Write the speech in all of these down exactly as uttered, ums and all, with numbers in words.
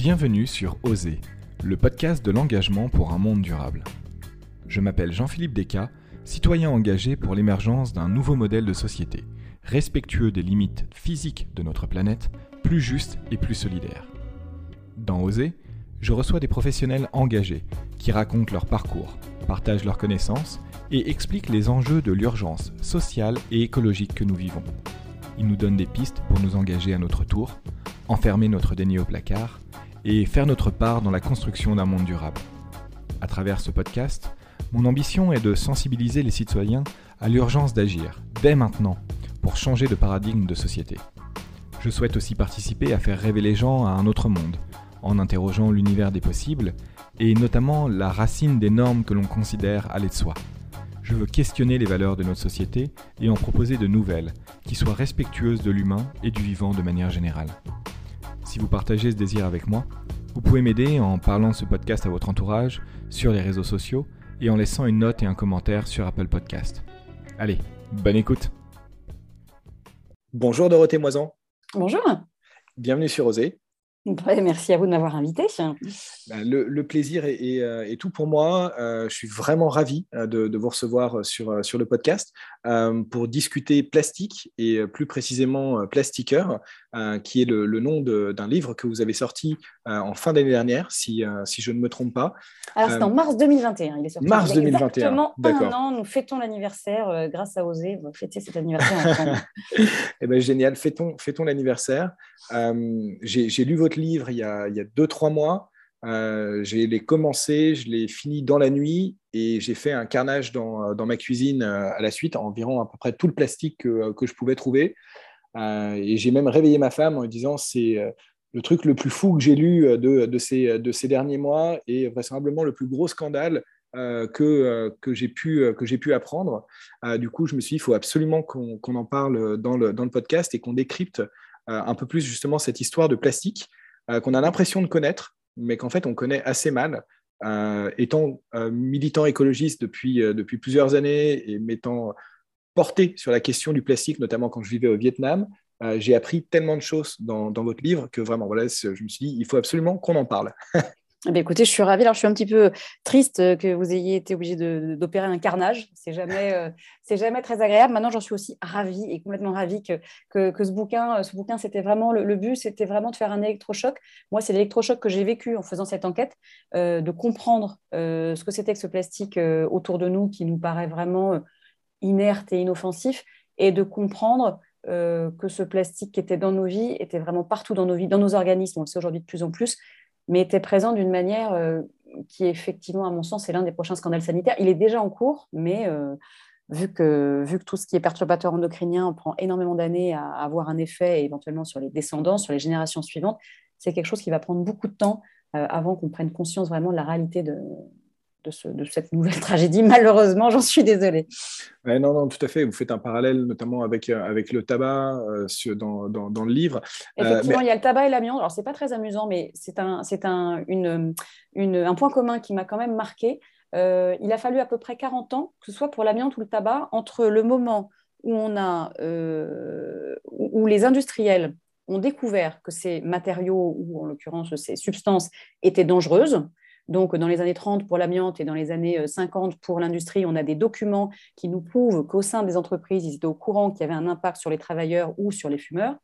Bienvenue sur Oser, le podcast de l'engagement pour un monde durable. Je m'appelle Jean-Philippe Descas, citoyen engagé pour l'émergence d'un nouveau modèle de société, respectueux des limites physiques de notre planète, plus juste et plus solidaire. Dans Oser, je reçois des professionnels engagés qui racontent leur parcours, partagent leurs connaissances et expliquent les enjeux de l'urgence sociale et écologique que nous vivons. Ils nous donnent des pistes pour nous engager à notre tour, enfermer notre déni au placard et faire notre part dans la construction d'un monde durable. À travers ce podcast, mon ambition est de sensibiliser les citoyens à l'urgence d'agir, dès maintenant, pour changer de paradigme de société. Je souhaite aussi participer à faire rêver les gens à un autre monde, en interrogeant l'univers des possibles, et notamment la racine des normes que l'on considère aller de soi. Je veux questionner les valeurs de notre société et en proposer de nouvelles, qui soient respectueuses de l'humain et du vivant de manière générale. Si vous partagez ce désir avec moi, vous pouvez m'aider en parlant de ce podcast à votre entourage, sur les réseaux sociaux et en laissant une note et un commentaire sur Apple Podcast. Allez, bonne écoute. Bonjour Dorothée Moisan. Bonjour. Bienvenue sur Oser. Ouais, merci à vous de m'avoir invité. Le, le plaisir est, est, est tout pour moi. Euh, je suis vraiment ravi de, de vous recevoir sur, sur le podcast euh, pour discuter plastique et plus précisément Plastiqueur, euh, qui est le, le nom de, d'un livre que vous avez sorti euh, en fin d'année dernière, si, euh, si je ne me trompe pas. Alors, c'est euh, en mars deux mille vingt et un. Il est sorti mars deux mille vingt et un. Exactement D'accord. un an. Nous fêtons l'anniversaire euh, grâce à Oser. On va fêter cet anniversaire ensemble. Eh ben, génial. Fêtons, fêtons l'anniversaire. Euh, j'ai, j'ai lu votre livre il y a, il y a deux, trois mois. Euh, j'ai l'ai commencé, je l'ai fini dans la nuit et j'ai fait un carnage dans, dans ma cuisine euh, à la suite, environ à peu près tout le plastique que, que je pouvais trouver. Euh, et j'ai même réveillé ma femme en lui disant c'est euh, le truc le plus fou que j'ai lu de, de, ces, de ces derniers mois et vraisemblablement le plus gros scandale euh, que, euh, que, j'ai pu, que j'ai pu apprendre. Euh, du coup, je me suis dit il faut absolument qu'on, qu'on en parle dans le, dans le podcast et qu'on décrypte euh, un peu plus justement cette histoire de plastique euh, qu'on a l'impression de connaître, mais qu'en fait, on connaît assez mal. Euh, étant euh, militant écologiste depuis, euh, depuis plusieurs années et m'étant porté sur la question du plastique, notamment quand je vivais au Vietnam, euh, j'ai appris tellement de choses dans, dans votre livre que vraiment, voilà, je me suis dit, il faut absolument qu'on en parle. Eh bien, écoutez, je suis ravie. Alors, je suis un petit peu triste que vous ayez été obligé de, d'opérer un carnage. C'est jamais, euh, c'est jamais très agréable. Maintenant, j'en suis aussi ravie et complètement ravie que, que, que ce bouquin, ce bouquin, c'était vraiment le, le but, c'était vraiment de faire un électrochoc. Moi, c'est l'électrochoc que j'ai vécu en faisant cette enquête, euh, de comprendre euh, ce que c'était que ce plastique euh, autour de nous qui nous paraît vraiment euh, inerte et inoffensif, et de comprendre euh, que ce plastique qui était dans nos vies était vraiment partout dans nos vies, dans nos organismes. On le sait aujourd'hui de plus en plus, mais était présent d'une manière euh, qui, effectivement, à mon sens, est l'un des prochains scandales sanitaires. Il est déjà en cours, mais euh, vu, que, vu que tout ce qui est perturbateur endocrinien prend énormément d'années à, à avoir un effet, éventuellement sur les descendants, sur les générations suivantes, c'est quelque chose qui va prendre beaucoup de temps euh, avant qu'on prenne conscience vraiment de la réalité de, de, ce, de cette nouvelle tragédie. Malheureusement, j'en suis désolée. Ouais, non, non, tout à fait. Vous faites un parallèle notamment avec, euh, avec le tabac euh, sur, dans, dans, dans le livre. Effectivement, euh, mais... il y a le tabac et l'amiante. Alors, ce n'est pas très amusant, mais c'est un, c'est un, une, une, un point commun qui m'a quand même marqué. Euh, il a fallu à peu près quarante ans, que ce soit pour l'amiante ou le tabac, entre le moment où, on a, euh, où, où les industriels ont découvert que ces matériaux, ou en l'occurrence ces substances, étaient dangereuses. Donc, dans les années trente pour l'amiante et dans les années cinquante pour l'industrie, on a des documents qui nous prouvent qu'au sein des entreprises, ils étaient au courant qu'il y avait un impact sur les travailleurs ou sur les fumeurs.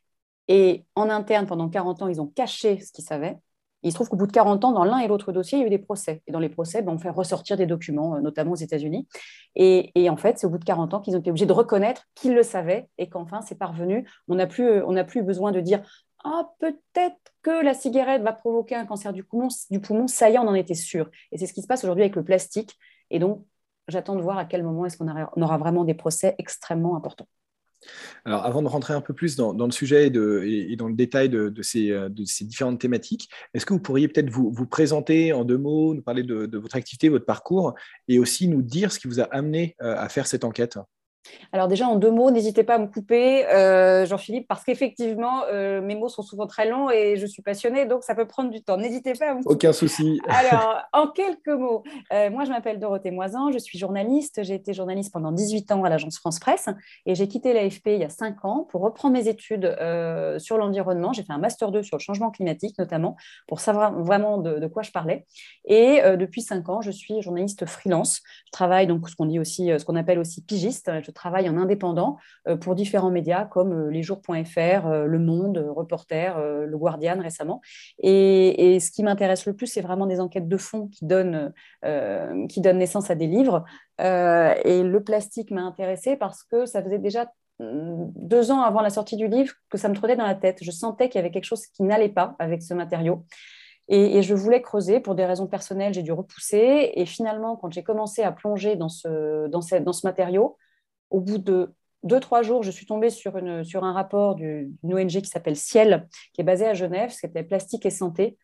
Et en interne, pendant quarante ans, ils ont caché ce qu'ils savaient. Et il se trouve qu'au bout de quarante ans, dans l'un et l'autre dossier, il y a eu des procès. Et dans les procès, ben, on fait ressortir des documents, notamment aux États-Unis. Et, et en fait, c'est au bout de quarante ans qu'ils ont été obligés de reconnaître qu'ils le savaient et qu'enfin, c'est parvenu. On n'a plus, on n'a plus besoin de dire « Ah, peut-être que la cigarette va provoquer un cancer du poumon. Du poumon, ça y est, on en était sûr. » Et c'est ce qui se passe aujourd'hui avec le plastique. Et donc, j'attends de voir à quel moment est-ce qu'on aura vraiment des procès extrêmement importants. Alors, avant de rentrer un peu plus dans, dans le sujet et, de, et, et dans le détail de, de, ces, de ces différentes thématiques, est-ce que vous pourriez peut-être vous, vous présenter en deux mots, nous parler de, de votre activité, votre parcours, et aussi nous dire ce qui vous a amené à faire cette enquête ? Alors déjà, en deux mots, n'hésitez pas à me couper, euh, Jean-Philippe, parce qu'effectivement, euh, mes mots sont souvent très longs et je suis passionnée, donc ça peut prendre du temps. N'hésitez pas à me Aucun couper. souci. Alors, en quelques mots, euh, moi, je m'appelle Dorothée Moisan, je suis journaliste. J'ai été journaliste pendant dix-huit ans à l'agence France Presse et j'ai quitté l'A F P il y a cinq ans pour reprendre mes études euh, sur l'environnement. J'ai fait un master deux sur le changement climatique, notamment, pour savoir vraiment de, de quoi je parlais. Et euh, depuis cinq ans, je suis journaliste freelance. Je travaille donc ce qu'on dit aussi, ce qu'on appelle aussi pigiste. Je travaille en indépendant euh, pour différents médias comme euh, lesjours point F R, euh, Le Monde, euh, Reporter, euh, Le Guardian récemment. Et, et ce qui m'intéresse le plus, c'est vraiment des enquêtes de fond qui donnent, euh, qui donnent naissance à des livres. Euh, et le plastique m'a intéressée parce que ça faisait déjà hum, deux ans avant la sortie du livre que ça me trottait dans la tête. Je sentais qu'il y avait quelque chose qui n'allait pas avec ce matériau. Et, et, je voulais creuser pour des raisons personnelles, j'ai dû repousser. Et finalement, quand j'ai commencé à plonger dans ce, dans cette, dans ce matériau, au bout de deux, trois jours, je suis tombée sur, une, sur un rapport du- d'une O N G qui s'appelle Ciel, qui est basée à Genève, c'était Plastique et Santé.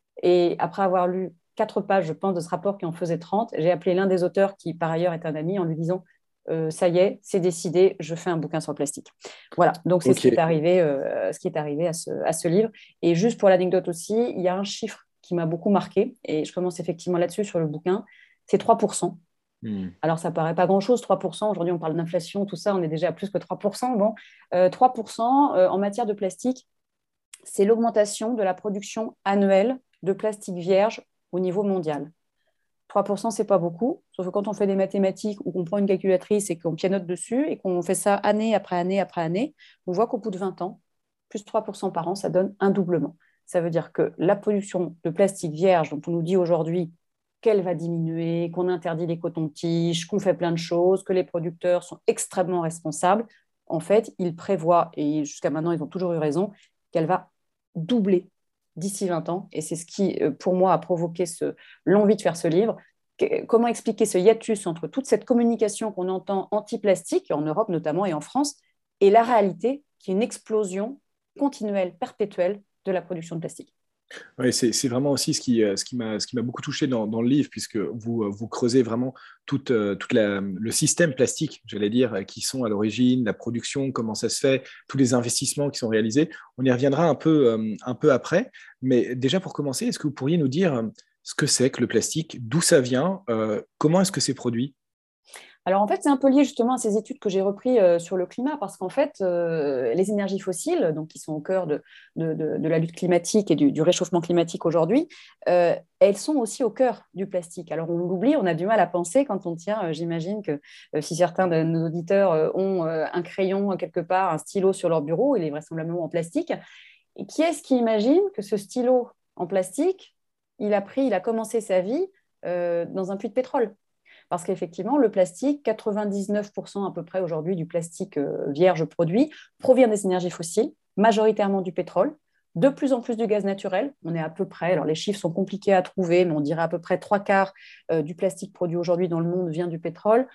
Et après avoir lu quatre pages, je pense, de ce rapport qui en faisait trente, j'ai appelé l'un des auteurs, qui par ailleurs est un ami, en lui disant euh, ça y est, c'est décidé, je fais un bouquin sur le plastique. Voilà, donc c'est ce qui est Ok. arrivé, euh, ce qui est arrivé à, ce, à ce livre. Et juste pour l'anecdote aussi, il y a un chiffre qui m'a beaucoup marqué, et je commence effectivement là-dessus sur le bouquin, c'est trois pour cent. Hmm. Alors, ça paraît pas grand-chose, trois pour cent. Aujourd'hui, on parle d'inflation, tout ça, on est déjà à plus que trois pour cent. Bon, euh, trois pour cent euh, en matière de plastique, c'est l'augmentation de la production annuelle de plastique vierge au niveau mondial. trois pour cent, c'est pas beaucoup, sauf que quand on fait des mathématiques ou qu'on prend une calculatrice et qu'on pianote dessus et qu'on fait ça année après année après année, on voit qu'au bout de vingt ans, plus trois pour cent par an, ça donne un doublement. Ça veut dire que la production de plastique vierge, dont on nous dit aujourd'hui qu'elle va diminuer, qu'on interdit les cotons-tiges, qu'on fait plein de choses, que les producteurs sont extrêmement responsables, en fait, ils prévoient, et jusqu'à maintenant, ils ont toujours eu raison, qu'elle va doubler d'ici vingt ans. Et c'est ce qui, euh, pour moi, a provoqué ce, l'envie de faire ce livre. Comment expliquer ce hiatus entre toute cette communication qu'on entend anti-plastique, en Europe notamment et en France, et la réalité qui est une explosion continuelle, perpétuelle de la production de plastique. Ouais, c'est, c'est vraiment aussi ce qui, euh, ce qui m'a, ce qui m'a beaucoup touché dans, dans le livre, puisque vous, euh, vous creusez vraiment tout, euh, toute la, le système plastique, j'allais dire, euh, qui sont à l'origine, la production, comment ça se fait, tous les investissements qui sont réalisés. On y reviendra un peu, euh, un peu après, mais déjà pour commencer, est-ce que vous pourriez nous dire euh, ce que c'est que le plastique, d'où ça vient, euh, comment est-ce que c'est produit? Alors en fait, c'est un peu lié justement à ces études que j'ai reprises euh, sur le climat, parce qu'en fait, euh, les énergies fossiles, donc qui sont au cœur de, de, de, de la lutte climatique et du, du réchauffement climatique aujourd'hui, euh, elles sont aussi au cœur du plastique. Alors on l'oublie, on a du mal à penser quand on tient, euh, j'imagine que euh, si certains de nos auditeurs euh, ont euh, un crayon euh, quelque part, un stylo sur leur bureau, il est vraisemblablement en plastique. Et qui est-ce qui imagine que ce stylo en plastique, il a pris, il a commencé sa vie euh, dans un puits de pétrole? Parce qu'effectivement, le plastique, quatre-vingt-dix-neuf pour cent à peu près aujourd'hui du plastique euh, vierge produit provient des énergies fossiles, majoritairement du pétrole, de plus en plus du gaz naturel. On est à peu près, alors les chiffres sont compliqués à trouver, mais on dirait à peu près trois quarts euh, du plastique produit aujourd'hui dans le monde vient du pétrole,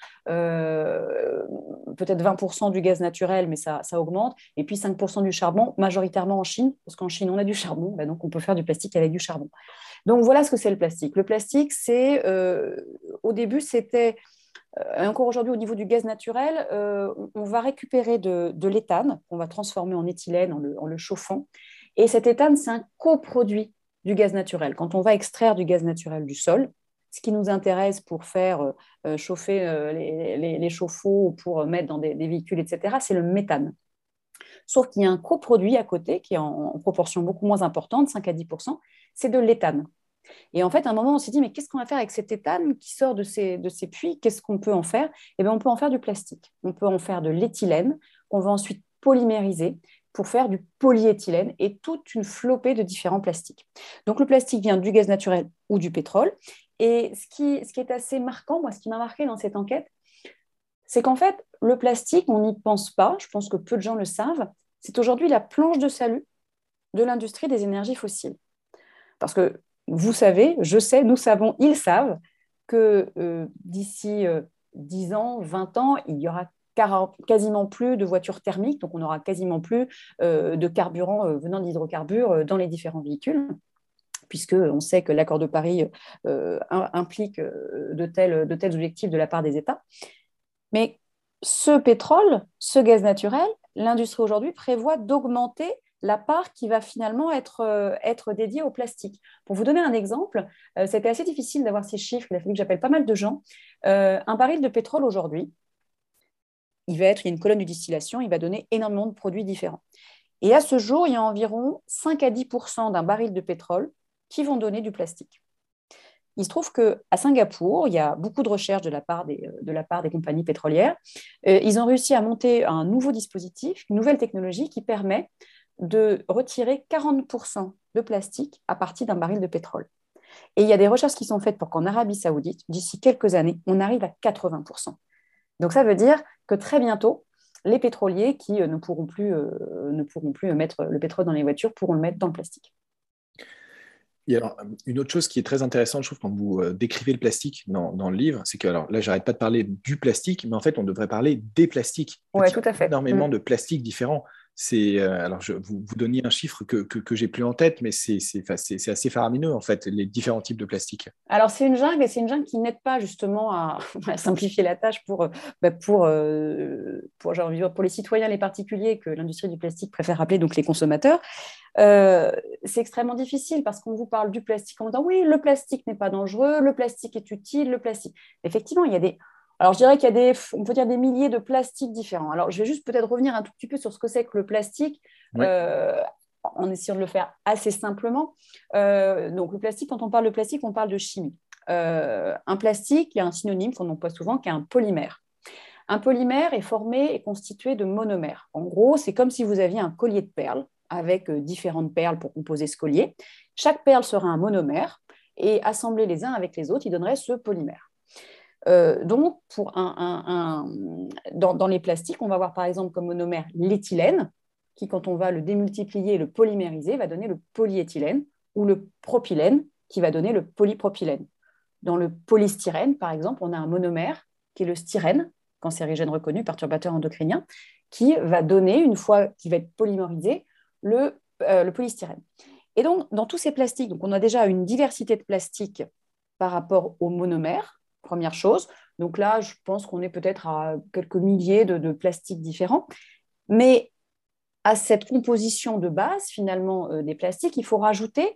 euh, peut-être vingt pour cent du gaz naturel, mais ça, ça augmente, et puis cinq pour cent du charbon, majoritairement en Chine, parce qu'en Chine on a du charbon, ben donc on peut faire du plastique avec du charbon. Donc voilà ce que c'est le plastique. Le plastique, c'est euh, au début, c'était, euh, encore aujourd'hui au niveau du gaz naturel, euh, on va récupérer de, de l'éthane, qu'on va transformer en éthylène en le, en le chauffant. Et cet éthane, c'est un coproduit du gaz naturel. Quand on va extraire du gaz naturel du sol, ce qui nous intéresse pour faire euh, chauffer euh, les, les, les chauffe-eau ou pour mettre dans des, des véhicules, et cetera, c'est le méthane. Sauf qu'il y a un coproduit à côté qui est en, en proportion beaucoup moins importante, cinq à dix pour cent, c'est de l'éthane. Et en fait, à un moment, on s'est dit, mais qu'est-ce qu'on va faire avec cet éthane qui sort de ces, de ces puits? Qu'est-ce qu'on peut en faire? Eh bien, on peut en faire du plastique. On peut en faire de l'éthylène qu'on va ensuite polymériser pour faire du polyéthylène et toute une flopée de différents plastiques. Donc, le plastique vient du gaz naturel ou du pétrole. Et ce qui, ce qui est assez marquant, moi, ce qui m'a marqué dans cette enquête, c'est qu'en fait, le plastique, on n'y pense pas, je pense que peu de gens le savent, c'est aujourd'hui la planche de salut de l'industrie des énergies fossiles. Parce que vous savez, je sais, nous savons, ils savent que euh, d'ici euh, dix ans, vingt ans, il y aura quasiment plus de voitures thermiques, donc on n'aura quasiment plus euh, de carburant euh, venant d'hydrocarbures euh, dans les différents véhicules, puisqu'on sait que l'accord de Paris euh, implique euh, de, tels, de tels objectifs de la part des États. Mais ce pétrole, ce gaz naturel, l'industrie aujourd'hui prévoit d'augmenter la part qui va finalement être, euh, être dédiée au plastique. Pour vous donner un exemple, euh, c'était assez difficile d'avoir ces chiffres, il a fallu que j'appelle pas mal de gens. Euh, un baril de pétrole aujourd'hui, il va être, il y a une colonne de distillation, il va donner énormément de produits différents. Et à ce jour, il y a environ cinq à dix pour cent d'un baril de pétrole qui vont donner du plastique. Il se trouve qu'à Singapour, il y a beaucoup de recherches de la part des, de la part des compagnies pétrolières. Euh, ils ont réussi à monter un nouveau dispositif, une nouvelle technologie qui permet de retirer quarante pour cent de plastique à partir d'un baril de pétrole. Et il y a des recherches qui sont faites pour qu'en Arabie Saoudite, d'ici quelques années, on arrive à quatre-vingts pour cent. Donc ça veut dire que très bientôt, les pétroliers qui ne pourront plus, euh, ne pourront plus mettre le pétrole dans les voitures pourront le mettre dans le plastique. Et alors, une autre chose qui est très intéressante, je trouve, quand vous euh, décrivez le plastique dans, dans le livre, c'est que, alors là, j'arrête pas de parler du plastique, mais en fait, on devrait parler des plastiques. En fait, Oui, il y a tout à fait. énormément Mmh. de plastiques différents. C'est, euh, alors, je, vous, vous donniez un chiffre que, que, que j'ai plus en tête, mais c'est, c'est, c'est, c'est assez faramineux, en fait, les différents types de plastiques. Alors, c'est une jungle et c'est une jungle qui n'aide pas justement à, à simplifier la tâche pour, bah, pour, euh, pour, j'ai envie de dire, pour les citoyens, les particuliers que l'industrie du plastique préfère appeler donc les consommateurs. Euh, c'est extrêmement difficile parce qu'on vous parle du plastique en disant oui, le plastique n'est pas dangereux, le plastique est utile, le plastique. Effectivement, il y a des. Alors, je dirais qu'il y a des, on peut dire des milliers de plastiques différents. Alors, je vais juste peut-être revenir un tout petit peu sur ce que c'est que le plastique, Oui. euh, en essayant de le faire assez simplement. Euh, donc, le plastique, quand on parle de plastique, on parle de chimie. Euh, un plastique, il y a un synonyme qu'on emploie souvent qui est un polymère. Un polymère est formé et constitué de monomères. En gros, c'est comme si vous aviez un collier de perles avec différentes perles pour composer ce collier. Chaque perle sera un monomère et assemblés les uns avec les autres, ils donneraient ce polymère. Euh, donc, pour un, un, un, dans, dans les plastiques, on va avoir par exemple comme monomère l'éthylène, qui, quand on va le démultiplier et le polymériser, va donner le polyéthylène, ou le propylène, qui va donner le polypropylène. Dans le polystyrène, par exemple, on a un monomère, qui est le styrène, cancérigène reconnu, perturbateur endocrinien, qui va donner, une fois qu'il va être polymérisé, le, euh, le polystyrène. Et donc, dans tous ces plastiques, donc on a déjà une diversité de plastiques par rapport aux monomères, première chose. Donc là, je pense qu'on est peut-être à quelques milliers de, de plastiques différents. Mais à cette composition de base, finalement, euh, des plastiques, il faut rajouter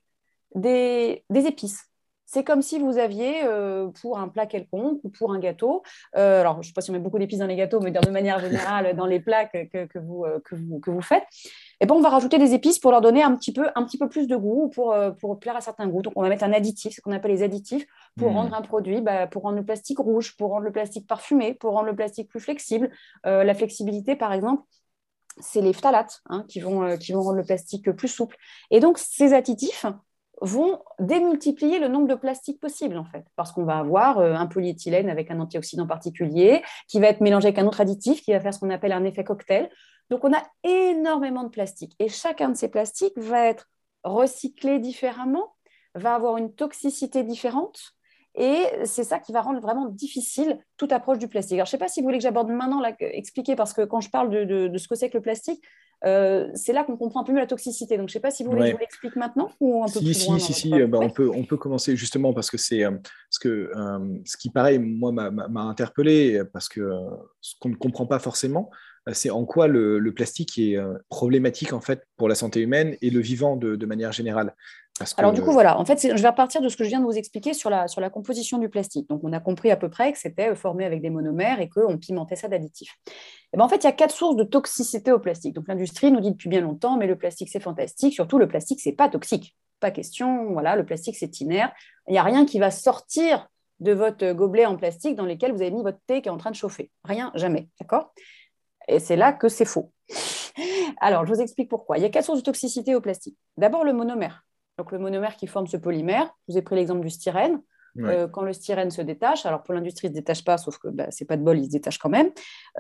des, des épices. C'est comme si vous aviez, euh, pour un plat quelconque ou pour un gâteau, euh, alors je ne sais pas si on met beaucoup d'épices dans les gâteaux, mais de manière générale, dans les plats que, que, que, vous, euh, que, vous, que vous faites, et ben on va rajouter des épices pour leur donner un petit peu, un petit peu plus de goût ou pour, euh, pour plaire à certains goûts. Donc, on va mettre un additif, ce qu'on appelle les additifs, pour mmh. rendre un produit, bah, pour rendre le plastique rouge, pour rendre le plastique parfumé, pour rendre le plastique plus flexible. Euh, la flexibilité, par exemple, c'est les phtalates hein, qui, vont, euh, qui vont rendre le plastique plus souple. Et donc, ces additifs vont démultiplier le nombre de plastiques possibles, en fait, parce qu'on va avoir euh, un polyéthylène avec un antioxydant particulier, qui va être mélangé avec un autre additif, qui va faire ce qu'on appelle un effet cocktail. Donc, on a énormément de plastiques. Et chacun de ces plastiques va être recyclé différemment, va avoir une toxicité différente, et c'est ça qui va rendre vraiment difficile toute approche du plastique. Alors, je ne sais pas si vous voulez que j'aborde maintenant, là, expliquer, parce que quand je parle de, de, de ce que c'est que le plastique, euh, c'est là qu'on comprend un peu mieux la toxicité. Donc, je ne sais pas si vous voulez ouais. que je vous l'explique maintenant ou un peu si, plus si, loin. Si, si, bah, ouais. on, peut, on peut commencer justement parce que c'est euh, ce, que, euh, ce qui, pareil, moi, m'a, m'a interpellé parce que euh, ce qu'on ne comprend pas forcément, c'est en quoi le, le plastique est euh, problématique en fait pour la santé humaine et le vivant de, de manière générale. Parce que... Alors du coup, voilà, en fait, je vais repartir de ce que je viens de vous expliquer sur la, sur la composition du plastique. Donc, on a compris à peu près que c'était formé avec des monomères et qu'on pimentait ça d'additifs. Et ben, en fait, il y a quatre sources de toxicité au plastique. Donc, l'industrie nous dit depuis bien longtemps, mais le plastique, c'est fantastique. Surtout, le plastique, c'est pas toxique. Pas question, voilà, le plastique, c'est inerte. Il n'y a rien qui va sortir de votre gobelet en plastique dans lequel vous avez mis votre thé qui est en train de chauffer. Rien, jamais, d'accord ? Et c'est là que c'est faux. Alors, je vous explique pourquoi. Il y a quatre sources de toxicité au plastique. D'abord, le monomère. Donc, le monomère qui forme ce polymère. Je vous ai pris l'exemple du styrène. Ouais. Euh, quand le styrène se détache, alors pour l'industrie, il ne se détache pas, sauf que bah, ce n'est pas de bol, il se détache quand même.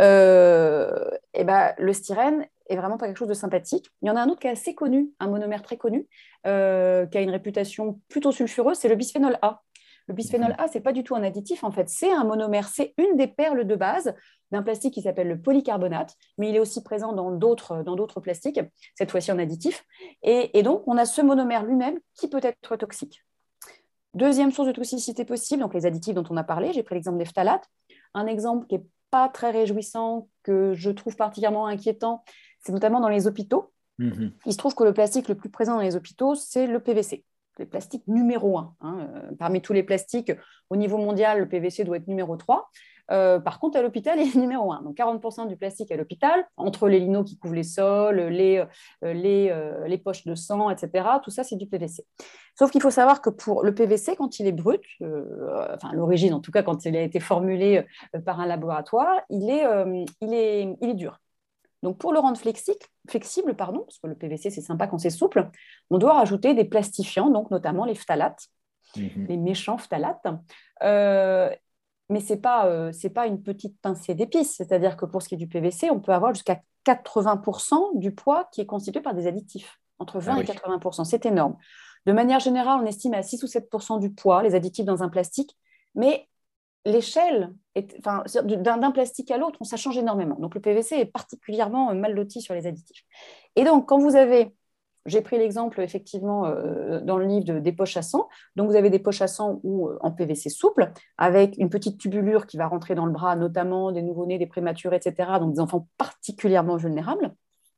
Euh, et bah, le styrène est vraiment pas quelque chose de sympathique. Il y en a un autre qui est assez connu, un monomère très connu, euh, qui a une réputation plutôt sulfureuse, c'est le bisphénol A. Le bisphénol A, ce n'est pas du tout un additif, en fait, c'est un monomère, c'est une des perles de base d'un plastique qui s'appelle le polycarbonate, mais il est aussi présent dans d'autres, dans d'autres plastiques, cette fois-ci en additif. Et, et donc, on a ce monomère lui-même qui peut être toxique. Deuxième source de toxicité possible, donc les additifs dont on a parlé, j'ai pris l'exemple des phtalates. Un exemple qui est pas très réjouissant, que je trouve particulièrement inquiétant, c'est notamment dans les hôpitaux. Mmh. Il se trouve que le plastique le plus présent dans les hôpitaux, c'est le P V C. Le plastique numéro un. Hein. Parmi tous les plastiques, au niveau mondial, le P V C doit être numéro trois. Euh, par contre, à l'hôpital, il est numéro un. Donc, quarante pour cent du plastique à l'hôpital, entre les linos qui couvrent les sols, les, euh, les, euh, les poches de sang, et cetera. Tout ça, c'est du P V C. Sauf qu'il faut savoir que pour le P V C, quand il est brut, euh, enfin l'origine en tout cas, quand il a été formulé euh, par un laboratoire, il est, euh, il est, il est dur. Donc, pour le rendre flexible, flexible pardon, parce que le P V C, c'est sympa quand c'est souple, on doit rajouter des plastifiants, donc notamment les phtalates, mmh. les méchants phtalates. Euh, mais ce n'est pas, euh, c'est pas une petite pincée d'épices. C'est-à-dire que pour ce qui est du P V C, on peut avoir jusqu'à quatre-vingts pour cent du poids qui est constitué par des additifs, entre vingt ah oui. et quatre-vingts pour cent. C'est énorme. De manière générale, on estime à six ou sept pour cent du poids, les additifs dans un plastique, mais l'échelle, est, enfin, d'un, d'un plastique à l'autre, ça change énormément. Donc, le P V C est particulièrement mal loti sur les additifs. Et donc, quand vous avez, j'ai pris l'exemple effectivement euh, dans le livre de, des poches à sang, donc vous avez des poches à sang ou euh, en P V C souple, avec une petite tubulure qui va rentrer dans le bras, notamment des nouveau-nés, des prématurés, et cetera, donc des enfants particulièrement vulnérables.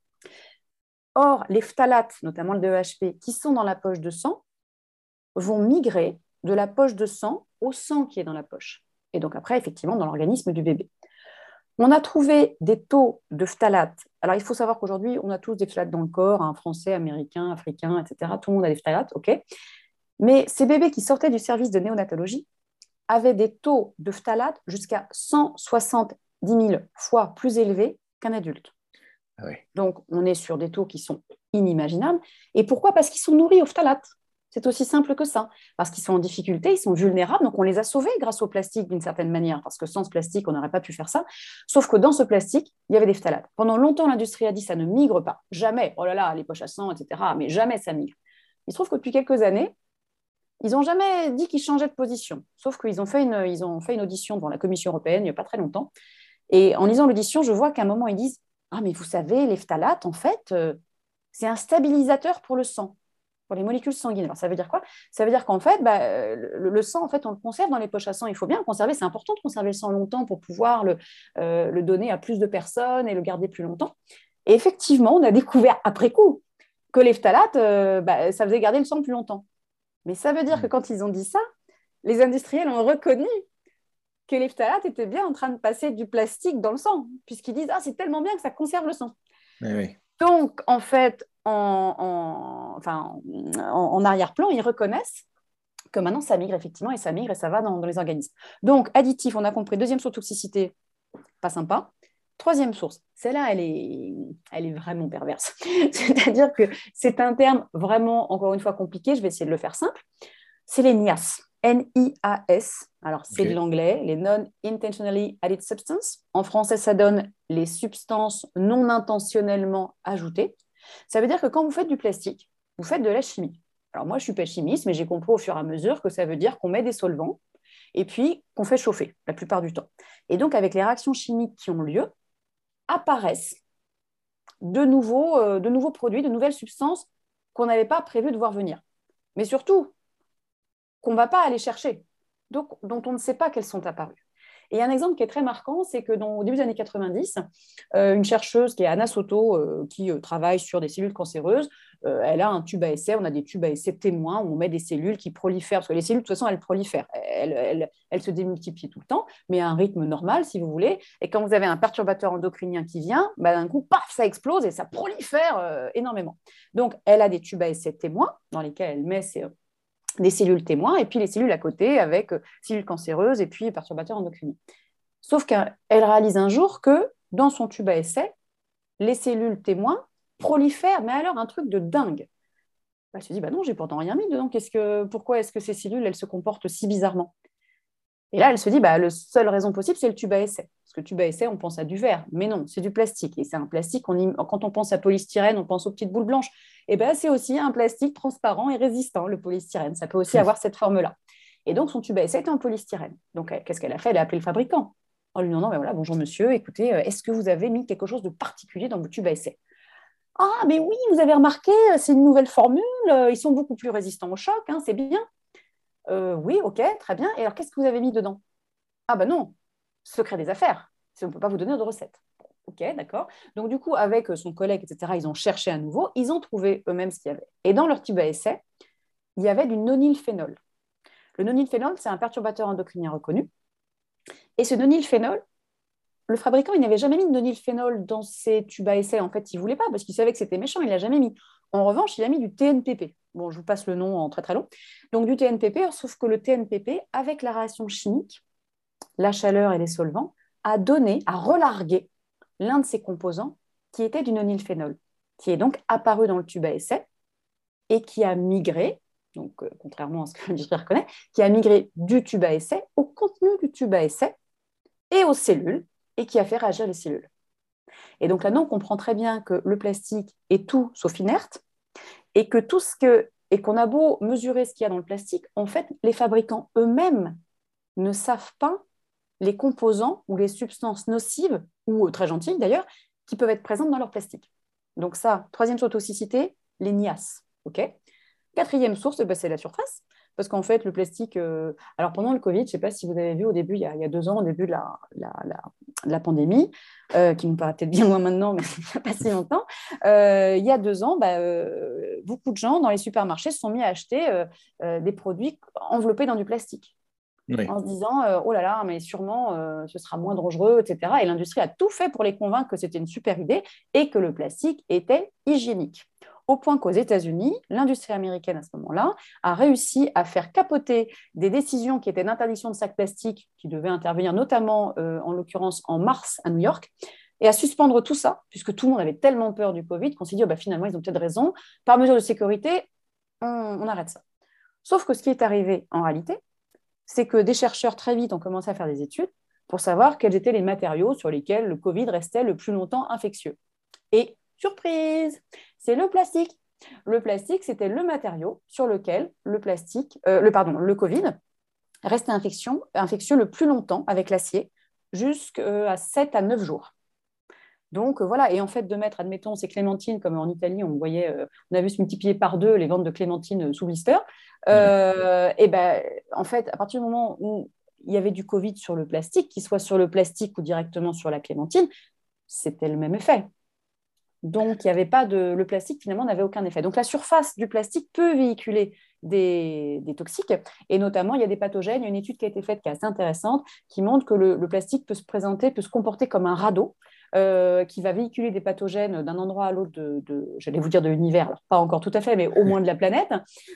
Or, les phtalates, notamment le D E H P, qui sont dans la poche de sang, vont migrer de la poche de sang au sang qui est dans la poche. Et donc après, effectivement, dans l'organisme du bébé. On a trouvé des taux de phtalates. Alors, il faut savoir qu'aujourd'hui, on a tous des phtalates dans le corps, hein, français, américains, africains, et cetera. Tout le monde a des phtalates, OK. Mais ces bébés qui sortaient du service de néonatologie avaient des taux de phtalates jusqu'à cent soixante-dix mille fois plus élevés qu'un adulte. Ah oui. Donc, on est sur des taux qui sont inimaginables. Et pourquoi ? Parce qu'ils sont nourris aux phtalates. C'est aussi simple que ça, parce qu'ils sont en difficulté, ils sont vulnérables, donc on les a sauvés grâce au plastique d'une certaine manière, parce que sans ce plastique, on n'aurait pas pu faire ça, sauf que dans ce plastique, il y avait des phtalates. Pendant longtemps, l'industrie a dit ça ne migre pas, jamais, oh là là, les poches à sang, et cetera, mais jamais ça migre. Il se trouve que depuis quelques années, ils n'ont jamais dit qu'ils changeaient de position, sauf qu'ils ont fait une, ils ont fait une audition devant la Commission européenne il n'y a pas très longtemps, et en lisant l'audition, je vois qu'à un moment, ils disent « Ah, mais vous savez, les phtalates, en fait, euh, c'est un stabilisateur pour le sang. » Pour les molécules sanguines. Alors, ça veut dire quoi ? Ça veut dire qu'en fait, bah, le, le sang, en fait, on le conserve dans les poches à sang. Il faut bien le conserver. C'est important de conserver le sang longtemps pour pouvoir le, euh, le donner à plus de personnes et le garder plus longtemps. Et effectivement, on a découvert après coup que les phtalates, euh, bah, ça faisait garder le sang plus longtemps. Mais ça veut dire que quand ils ont dit ça, les industriels ont reconnu que les phtalates étaient bien en train de passer du plastique dans le sang, puisqu'ils disent « Ah, c'est tellement bien que ça conserve le sang. » Oui. Donc, en fait, En, en, enfin, en, en arrière-plan, ils reconnaissent que maintenant, ça migre effectivement, et ça migre et ça va dans, dans les organismes. Donc, additif, on a compris. Deuxième source de toxicité, pas sympa. Troisième source, celle-là, elle est, elle est vraiment perverse. C'est-à-dire que c'est un terme vraiment, encore une fois, compliqué. Je vais essayer de le faire simple. C'est les N I A S. N I A S. Alors, c'est okay. de l'anglais, les Non-Intentionally Added Substances. En français, ça donne les substances non intentionnellement ajoutées. Ça veut dire que quand vous faites du plastique, vous faites de la chimie. Alors moi, je ne suis pas chimiste, mais j'ai compris au fur et à mesure que ça veut dire qu'on met des solvants et puis qu'on fait chauffer la plupart du temps. Et donc, avec les réactions chimiques qui ont lieu, apparaissent de nouveaux, euh, de nouveaux produits, de nouvelles substances qu'on n'avait pas prévu de voir venir. Mais surtout, qu'on ne va pas aller chercher, donc, dont on ne sait pas qu'elles sont apparues. Et un exemple qui est très marquant, c'est que dans, au début des années quatre-vingt-dix, euh, une chercheuse qui est Anna Soto, euh, qui euh, travaille sur des cellules cancéreuses, euh, elle a un tube à essai, on a des tubes à essai témoins où on met des cellules qui prolifèrent, parce que les cellules, de toute façon, elles prolifèrent, elles, elles, elles se démultiplient tout le temps, mais à un rythme normal, si vous voulez. Et quand vous avez un perturbateur endocrinien qui vient, bah, d'un coup, paf, ça explose et ça prolifère euh, énormément. Donc, elle a des tubes à essai témoins dans lesquels elle met ses... des cellules témoins, et puis les cellules à côté avec euh, cellules cancéreuses et puis perturbateurs endocriniens. Sauf qu'elle réalise un jour que dans son tube à essai, les cellules témoins prolifèrent, mais alors un truc de dingue. Elle se dit, bah non, j'ai pourtant rien mis dedans, Qu'est-ce que, pourquoi est-ce que ces cellules, elles se comportent si bizarrement ? Et là, elle se dit, bah, la seule raison possible, c'est le tube à essai. Parce que le tube à essai, on pense à du verre, mais non, c'est du plastique. Et c'est un plastique, on y... quand on pense à polystyrène, on pense aux petites boules blanches. Et bien, c'est aussi un plastique transparent et résistant, le polystyrène. Ça peut aussi avoir cette forme-là. Et donc, son tube à essai était en polystyrène. Donc, qu'est-ce qu'elle a fait ? Elle a appelé le fabricant en lui demandant, ben voilà, bonjour monsieur, écoutez, est-ce que vous avez mis quelque chose de particulier dans votre tube à essai ? Ah, mais oui, vous avez remarqué, c'est une nouvelle formule, ils sont beaucoup plus résistants au choc, hein, c'est bien. Euh, oui, ok, très bien. Et alors, qu'est-ce que vous avez mis dedans ? Ah ben non, secret des affaires. On ne peut pas vous donner de recette. Ok, d'accord. Donc, du coup, avec son collègue, et cetera, ils ont cherché à nouveau. Ils ont trouvé eux-mêmes ce qu'il y avait. Et dans leur tube à essai, il y avait du nonylphénol. Le nonylphénol, c'est un perturbateur endocrinien reconnu. Et ce nonylphénol, le fabricant, il n'avait jamais mis de nonylphénol dans ses tubes à essai. En fait, il ne voulait pas parce qu'il savait que c'était méchant. Il ne l'a jamais mis. En revanche, il a mis du T N P P. Bon, je vous passe le nom en très très long. Donc, du T N P P, sauf que le T N P P, avec la réaction chimique, la chaleur et les solvants, a donné, a relargué l'un de ses composants qui était du nonylphénol, qui est donc apparu dans le tube à essai et qui a migré, donc euh, contrairement à ce que l'industrie reconnaît, qui a migré du tube à essai au contenu du tube à essai et aux cellules, et qui a fait réagir les cellules. Et donc là-dedans, on comprend très bien que le plastique est tout sauf inerte, et que tout ce que, et qu'on a beau mesurer ce qu'il y a dans le plastique, en fait, les fabricants eux-mêmes ne savent pas les composants ou les substances nocives, ou très gentilles d'ailleurs, qui peuvent être présentes dans leur plastique. Donc ça, troisième source de toxicité, les N I A S. Okay. Quatrième source, ben, c'est la surface, parce qu'en fait, le plastique... Euh... Alors pendant le Covid, je ne sais pas si vous avez vu au début, il y a, il y a deux ans, au début de la, la, la, de la pandémie, euh, qui nous paraît peut-être bien moins maintenant, mais il n'y a pas si longtemps, euh, il y a deux ans, bah, euh, beaucoup de gens dans les supermarchés se sont mis à acheter euh, euh, des produits enveloppés dans du plastique. Oui. En se disant euh, oh là là, mais sûrement euh, ce sera moins dangereux, et cetera. Et l'industrie a tout fait pour les convaincre que c'était une super idée et que le plastique était hygiénique. Au point qu'aux États-Unis, l'industrie américaine à ce moment-là a réussi à faire capoter des décisions qui étaient d'interdiction de sacs plastiques, qui devaient intervenir notamment, euh, en l'occurrence, en mars à New York, et à suspendre tout ça, puisque tout le monde avait tellement peur du Covid qu'on s'est dit oh, bah, finalement, ils ont peut-être raison. Par mesure de sécurité, on, on arrête ça. Sauf que ce qui est arrivé en réalité, c'est que des chercheurs très vite ont commencé à faire des études pour savoir quels étaient les matériaux sur lesquels le Covid restait le plus longtemps infectieux. Et surprise, c'est le plastique. Le plastique, c'était le matériau sur lequel le plastique, euh, le pardon, le Covid restait infection, infectieux le plus longtemps avec l'acier, jusqu'à sept à neuf jours. Donc voilà, et en fait de mettre, admettons, ces clémentines, comme en Italie, on voyait, euh, on a vu se multiplier par deux les ventes de clémentines sous blister. Euh, et ben, en fait, à partir du moment où il y avait du Covid sur le plastique, qu'il soit sur le plastique ou directement sur la clémentine, c'était le même effet. Donc, il y avait pas de, le plastique finalement n'avait aucun effet. Donc, la surface du plastique peut véhiculer des, des toxiques, et notamment il y a des pathogènes. Il y a une étude qui a été faite qui est assez intéressante, qui montre que le, le plastique peut se présenter, peut se comporter comme un radeau. Euh, qui va véhiculer des pathogènes d'un endroit à l'autre de, de, j'allais vous dire de l'univers, alors pas encore tout à fait, mais au moins de la planète.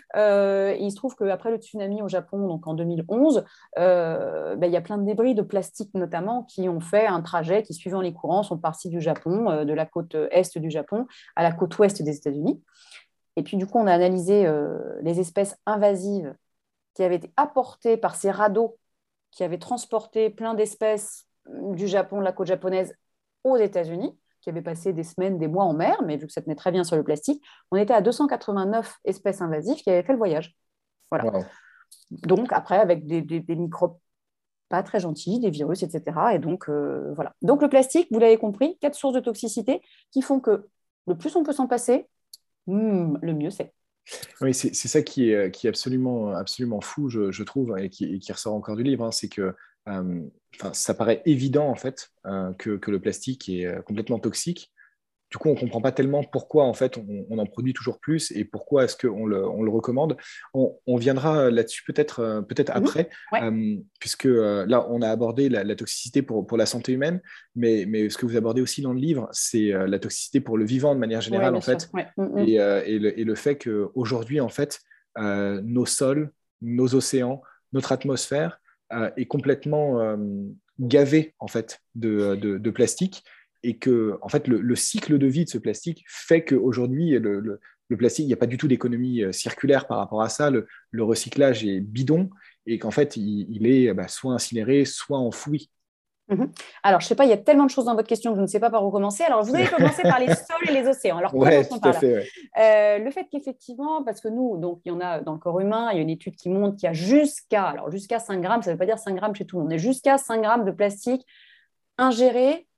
Euh, il se trouve qu'après le tsunami au Japon, donc en deux mille onze, euh, ben, il y a plein de débris de plastique notamment qui ont fait un trajet qui, suivant les courants, sont partis du Japon, euh, de la côte est du Japon à la côte ouest des États-Unis. Et puis du coup, on a analysé euh, les espèces invasives qui avaient été apportées par ces radeaux qui avaient transporté plein d'espèces du Japon, de la côte japonaise, aux États-Unis, qui avaient passé des semaines, des mois en mer, mais vu que ça tenait très bien sur le plastique, on était à deux cent quatre-vingt-neuf espèces invasives qui avaient fait le voyage. Voilà. Wow. Donc, après, avec des, des, des microbes pas très gentils, des virus, et cetera. Et donc, euh, voilà. Donc, le plastique, vous l'avez compris, quatre sources de toxicité qui font que le plus on peut s'en passer, hmm, le mieux c'est. Oui, c'est, c'est ça qui est, qui est absolument, absolument fou, je, je trouve, et qui, et qui ressort encore du livre, hein, c'est que euh, ça paraît évident, en fait, euh, que, que le plastique est complètement toxique. Du coup, on ne comprend pas tellement pourquoi, en fait, on, on en produit toujours plus et pourquoi est-ce qu'on le, on le recommande. On, on viendra là-dessus peut-être, peut-être mmh. après, ouais. euh, puisque euh, là, on a abordé la, la toxicité pour, pour la santé humaine, mais, mais ce que vous abordez aussi dans le livre, c'est euh, la toxicité pour le vivant de manière générale, ouais, en fait, ouais. mmh. et, euh, et, le, et le fait qu'aujourd'hui, en fait, euh, nos sols, nos océans, notre atmosphère euh, est complètement euh, gavée, en fait, de, de, de plastique. Et que, en fait, le, le cycle de vie de ce plastique fait qu'aujourd'hui, le, le, le plastique, il n'y a pas du tout d'économie circulaire par rapport à ça. Le, le recyclage est bidon et qu'en fait, il, il est bah, soit incinéré, soit enfoui. Mmh. Alors, je ne sais pas, il y a tellement de choses dans votre question que je ne sais pas par où commencer. Alors, vous avez commencé par les sols et les océans. Alors, ouais, tout à fait, ouais. euh, le fait qu'effectivement, parce que nous, donc, il y en a dans le corps humain, il y a une étude qui montre qu'il y a jusqu'à, alors jusqu'à cinq grammes, ça ne veut pas dire cinq grammes chez tout le monde, mais jusqu'à cinq grammes de plastique ingéré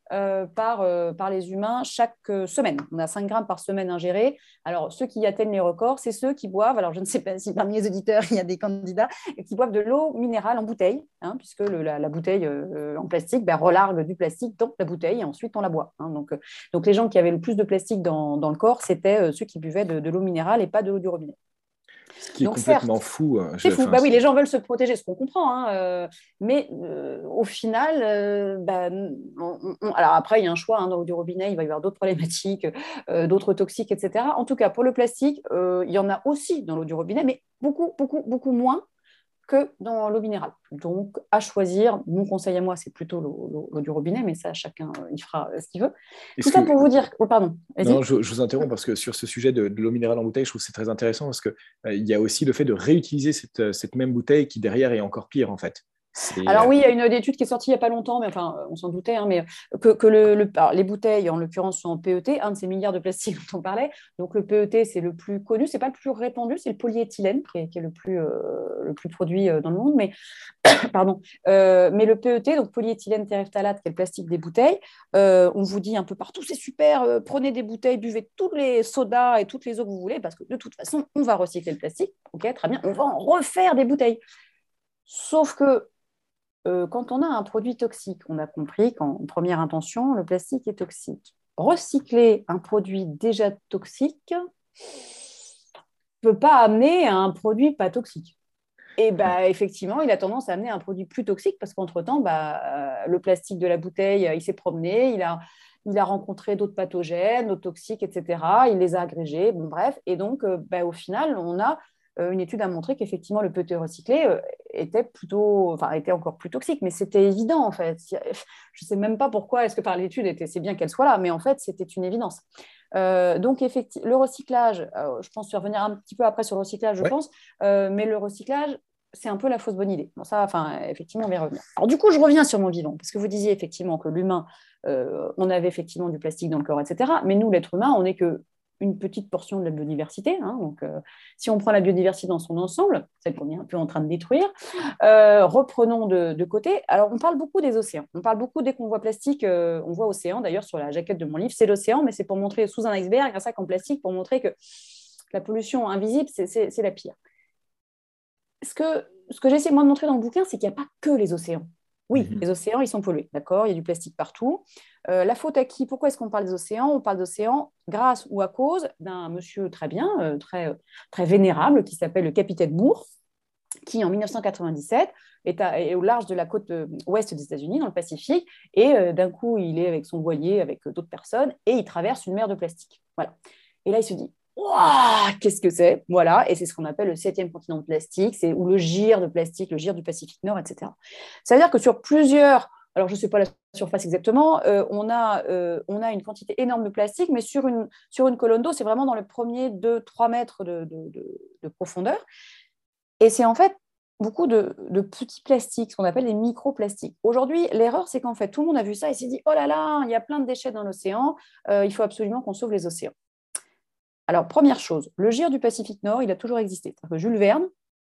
euh, par, euh, par les humains chaque euh, semaine. On a cinq grammes par semaine ingérés. Alors, ceux qui atteignent les records, c'est ceux qui boivent, alors je ne sais pas si parmi les auditeurs, il y a des candidats, qui boivent de l'eau minérale en bouteille, hein, puisque le, la, la bouteille euh, en plastique ben, relargue du plastique dans la bouteille et ensuite on la boit. Hein. Donc, euh, donc, les gens qui avaient le plus de plastique dans, dans le corps, c'était euh, ceux qui buvaient de, de l'eau minérale et pas de l'eau du robinet. Ce qui est Donc, complètement certes, fou. c'est fou. Bah oui, les gens veulent se protéger, ce qu'on comprend. Hein, euh, mais euh, au final, euh, bah, on, on, alors après, il y a un choix. Hein, dans l'eau du robinet, il va y avoir d'autres problématiques, euh, d'autres toxiques, et cetera. En tout cas, pour le plastique, euh, il y en a aussi dans l'eau du robinet, mais beaucoup, beaucoup, beaucoup moins que dans l'eau minérale. Donc, à choisir, mon conseil à moi, c'est plutôt l'eau, l'eau, l'eau du robinet, mais ça, chacun, il fera ce qu'il veut. Est-ce Tout ça que... pour vous dire... Oh, pardon, vas-y. Non, je, je vous interromps parce que sur ce sujet de, de l'eau minérale en bouteille, je trouve que c'est très intéressant parce qu'il euh, y a aussi le fait de réutiliser cette, cette même bouteille qui, derrière, est encore pire, en fait. C'est... Alors oui, il y a une étude qui est sortie il n'y a pas longtemps, mais enfin, on s'en doutait, hein, mais que, que le, le, alors, les bouteilles, en l'occurrence, sont en P E T, un de ces milliards de plastique dont on parlait. Donc le P E T, c'est le plus connu, c'est pas le plus répandu, c'est le polyéthylène qui est, qui est le, plus, euh, le plus produit dans le monde. Mais, pardon, euh, mais le P E T, donc polyéthylène terephthalate, qui est le plastique des bouteilles, euh, on vous dit un peu partout, c'est super, euh, prenez des bouteilles, buvez tous les sodas et toutes les eaux que vous voulez, parce que de toute façon, on va recycler le plastique. Ok, très bien, on va en refaire des bouteilles. Sauf que Euh, quand on a un produit toxique, on a compris qu'en première intention, le plastique est toxique. Recycler un produit déjà toxique ne peut pas amener à un produit pas toxique. Et bah, effectivement, il a tendance à amener un produit plus toxique parce qu'entre-temps, bah, euh, le plastique de la bouteille, il s'est promené, il a, il a rencontré d'autres pathogènes, d'autres toxiques, et cetera. Il les a agrégés, bon, bref. Et donc, euh, bah, au final, on a euh, une étude a montré qu'effectivement, le P E T recyclé euh, était plutôt, enfin, était encore plus toxique. Mais c'était évident, en fait. Je ne sais même pas pourquoi est-ce que par l'étude, était, c'est bien qu'elle soit là, mais en fait, c'était une évidence. Euh, donc, effectivement, le recyclage, euh, je pense revenir un petit peu après sur le recyclage, je ouais. pense, euh, mais le recyclage, c'est un peu la fausse bonne idée. Bon, ça, enfin, effectivement, on va y revenir. Alors, du coup, je reviens sur mon vivant, parce que vous disiez effectivement que l'humain, euh, on avait effectivement du plastique dans le corps, et cetera. Mais nous, l'être humain, on n'est que une petite portion de la biodiversité. Hein, donc, euh, si on prend la biodiversité dans son ensemble, celle qu'on est un peu en train de détruire, euh, reprenons de, de côté. Alors, on parle beaucoup des océans. On parle beaucoup, dès qu'on voit plastique, euh, on voit océan. D'ailleurs, sur la jaquette de mon livre, c'est l'océan, mais c'est pour montrer sous un iceberg, un sac en plastique, pour montrer que la pollution invisible, c'est, c'est, c'est la pire. Ce que, ce que j'essaie moi de montrer dans le bouquin, c'est qu'il n'y a pas que les océans. Oui, mm-hmm. Les océans, ils sont pollués, d'accord ? Il y a du plastique partout. Euh, la faute à qui ? Pourquoi est-ce qu'on parle des océans ? On parle d'océans grâce ou à cause d'un monsieur très bien, euh, très, très vénérable, qui s'appelle le capitaine Moore, qui en mille neuf cent quatre-vingt-dix-sept est, à, est au large de la côte euh, ouest des États-Unis, dans le Pacifique, et euh, d'un coup, il est avec son voilier, avec euh, d'autres personnes, et il traverse une mer de plastique. Voilà. Et là, il se dit, waouh, qu'est-ce que c'est ? Voilà, et c'est ce qu'on appelle le septième continent de plastique, c'est, ou le gire de plastique, le gire du Pacifique Nord, et cetera. Ça veut dire que sur plusieurs, alors je ne sais pas la surface exactement, euh, on, a, euh, on a une quantité énorme de plastique, mais sur une, sur une colonne d'eau, c'est vraiment dans les premiers deux à trois mètres de, de, de, de profondeur. Et c'est en fait beaucoup de, de petits plastiques, ce qu'on appelle des microplastiques. Aujourd'hui, l'erreur, c'est qu'en fait, tout le monde a vu ça et s'est dit « Oh là là, il y a plein de déchets dans l'océan, euh, il faut absolument qu'on sauve les océans. » Alors, première chose, le gire du Pacifique Nord, il a toujours existé. C'est-à-dire que Jules Verne,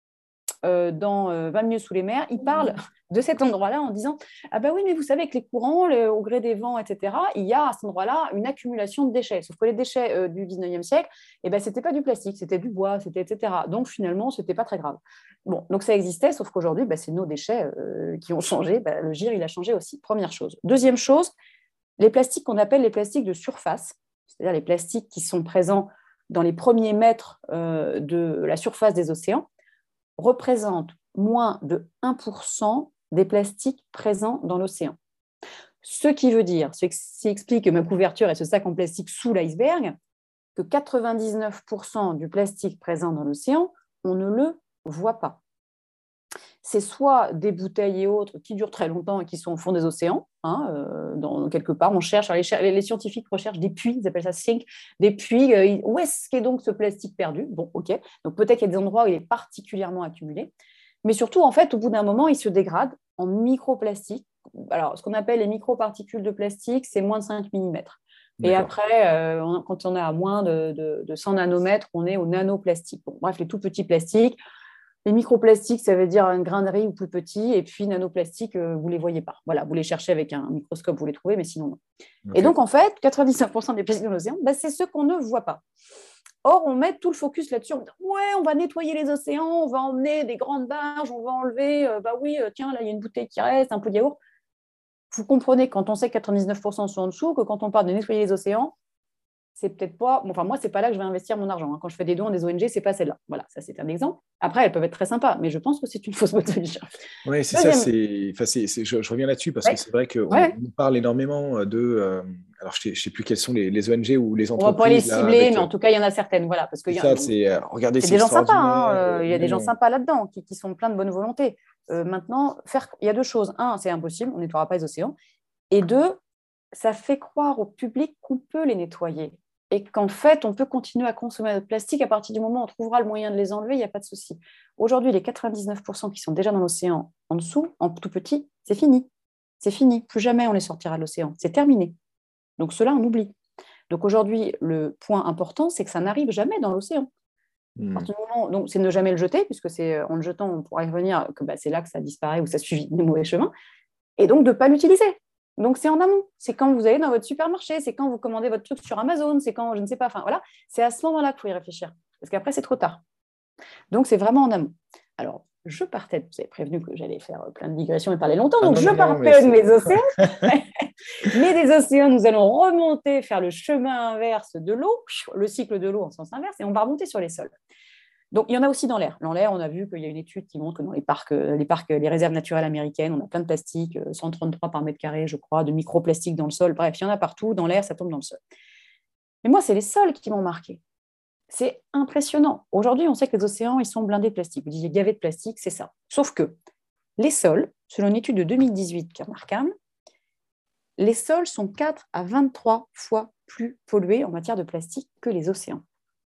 euh, dans euh, vingt milieux sous les mers, il parle de cet endroit-là en disant « Ah ben oui, mais vous savez, avec les courants, le, au gré des vents, et cetera, il y a à cet endroit-là une accumulation de déchets. » Sauf que les déchets euh, du dix-neuvième siècle, eh ben, ce n'était pas du plastique, c'était du bois, c'était et cetera. Donc, finalement, ce n'était pas très grave. Bon, donc ça existait, sauf qu'aujourd'hui, ben, c'est nos déchets euh, qui ont changé. Ben, le gire, il a changé aussi. Première chose. Deuxième chose, les plastiques qu'on appelle les plastiques de surface, c'est-à-dire les plastiques qui sont présents dans les premiers mètres euh, de la surface des océans, représentent moins de un pour cent des plastiques présents dans l'océan. Ce qui veut dire, ce qui explique ma couverture et ce sac en plastique sous l'iceberg, que quatre-vingt-dix-neuf pour cent du plastique présent dans l'océan, on ne le voit pas. C'est soit des bouteilles et autres qui durent très longtemps et qui sont au fond des océans, hein, euh, dans, quelque part, on cherche, les, les scientifiques recherchent des puits, ils appellent ça sink, des puits, euh, où est-ce qu'est donc ce plastique perdu ? Bon, ok, donc peut-être qu'il y a des endroits où il est particulièrement accumulé, mais surtout, en fait, au bout d'un moment, il se dégrade en microplastiques. Alors, ce qu'on appelle les microparticules de plastique, c'est moins de cinq millimètres. Et après, euh, on, quand on est à moins de, de, de cent nanomètres, on est au nanoplastique. Bon, bref, les tout petits plastiques, Les microplastiques, ça veut dire un grain de riz ou plus petit, et puis nanoplastiques, euh, vous ne les voyez pas. Voilà, vous les cherchez avec un microscope, vous les trouvez, mais sinon non. Okay. Et donc, en fait, quatre-vingt-dix-neuf pour cent des plastiques dans l'océan, bah, c'est ceux qu'on ne voit pas. Or, on met tout le focus là-dessus. On dit, ouais, on va nettoyer les océans, on va emmener des grandes barges, on va enlever, euh, bah oui, euh, tiens, là, il y a une bouteille qui reste, un pot de yaourt. Vous comprenez, quand on sait que quatre-vingt-dix-neuf pour cent sont en dessous, que quand on parle de nettoyer les océans, c'est peut-être pas. Bon, enfin, moi, c'est pas là que je vais investir mon argent. Hein. Quand je fais des dons à des O N G, c'est pas celle-là. Voilà, ça, c'est un exemple. Après, elles peuvent être très sympas, mais je pense que c'est une fausse motivation. Oui, c'est Deuxième... ça. C'est... Enfin, c'est, c'est... Je, je reviens là-dessus parce ouais. que c'est vrai qu'on ouais. on parle énormément de. Euh... Alors, je ne sais plus quelles sont les, les O N G ou les entreprises. On va pas les cibler, là, avec... mais en tout cas, il y en a certaines. Voilà, parce que c'est y a... ça, c'est. Euh, regardez, c'est c'est des gens sympas. Hein. Euh, il y a des gens sympas là-dedans qui, qui sont pleins de bonne volonté. Euh, maintenant, faire... il y a deux choses. Un, c'est impossible, on ne nettoiera pas les océans. Et deux, ça fait croire au public qu'on peut les nettoyer. Et qu'en fait, on peut continuer à consommer notre plastique à partir du moment où on trouvera le moyen de les enlever, il n'y a pas de souci. Aujourd'hui, les quatre-vingt-dix-neuf pour cent qui sont déjà dans l'océan en dessous, en tout petit, c'est fini. C'est fini. Plus jamais on les sortira de l'océan. C'est terminé. Donc, cela, on oublie. Donc, aujourd'hui, le point important, c'est que ça n'arrive jamais dans l'océan. Mmh. À partir du moment, donc, c'est ne jamais le jeter, puisque c'est, en le jetant, on pourra y revenir, que bah, c'est là que ça disparaît ou ça suit des mauvais chemins. Et donc, de ne pas l'utiliser. Donc, c'est en amont. C'est quand vous allez dans votre supermarché, c'est quand vous commandez votre truc sur Amazon, c'est quand, je ne sais pas, enfin voilà, c'est à ce moment-là qu'il faut y réfléchir. Parce qu'après, c'est trop tard. Donc, c'est vraiment en amont. Alors, je partais, vous avez prévenu que j'allais faire plein de digressions et parler longtemps, ah donc non, je non, partais de mes océans. Mais des océans, nous allons remonter, faire le chemin inverse de l'eau, le cycle de l'eau en sens inverse, et on va remonter sur les sols. Donc, il y en a aussi dans l'air. Dans l'air, on a vu qu'il y a une étude qui montre que dans les parcs, les parcs, les réserves naturelles américaines, on a plein de plastique, cent trente-trois par mètre carré, je crois, de microplastiques dans le sol. Bref, il y en a partout. Dans l'air, ça tombe dans le sol. Mais moi, c'est les sols qui m'ont marqué. C'est impressionnant. Aujourd'hui, on sait que les océans, ils sont blindés de plastique. Vous disiez gavé de plastique, c'est ça. Sauf que les sols, selon une étude de deux mille dix-huit qui est remarquable, les sols sont quatre à vingt-trois fois plus pollués en matière de plastique que les océans.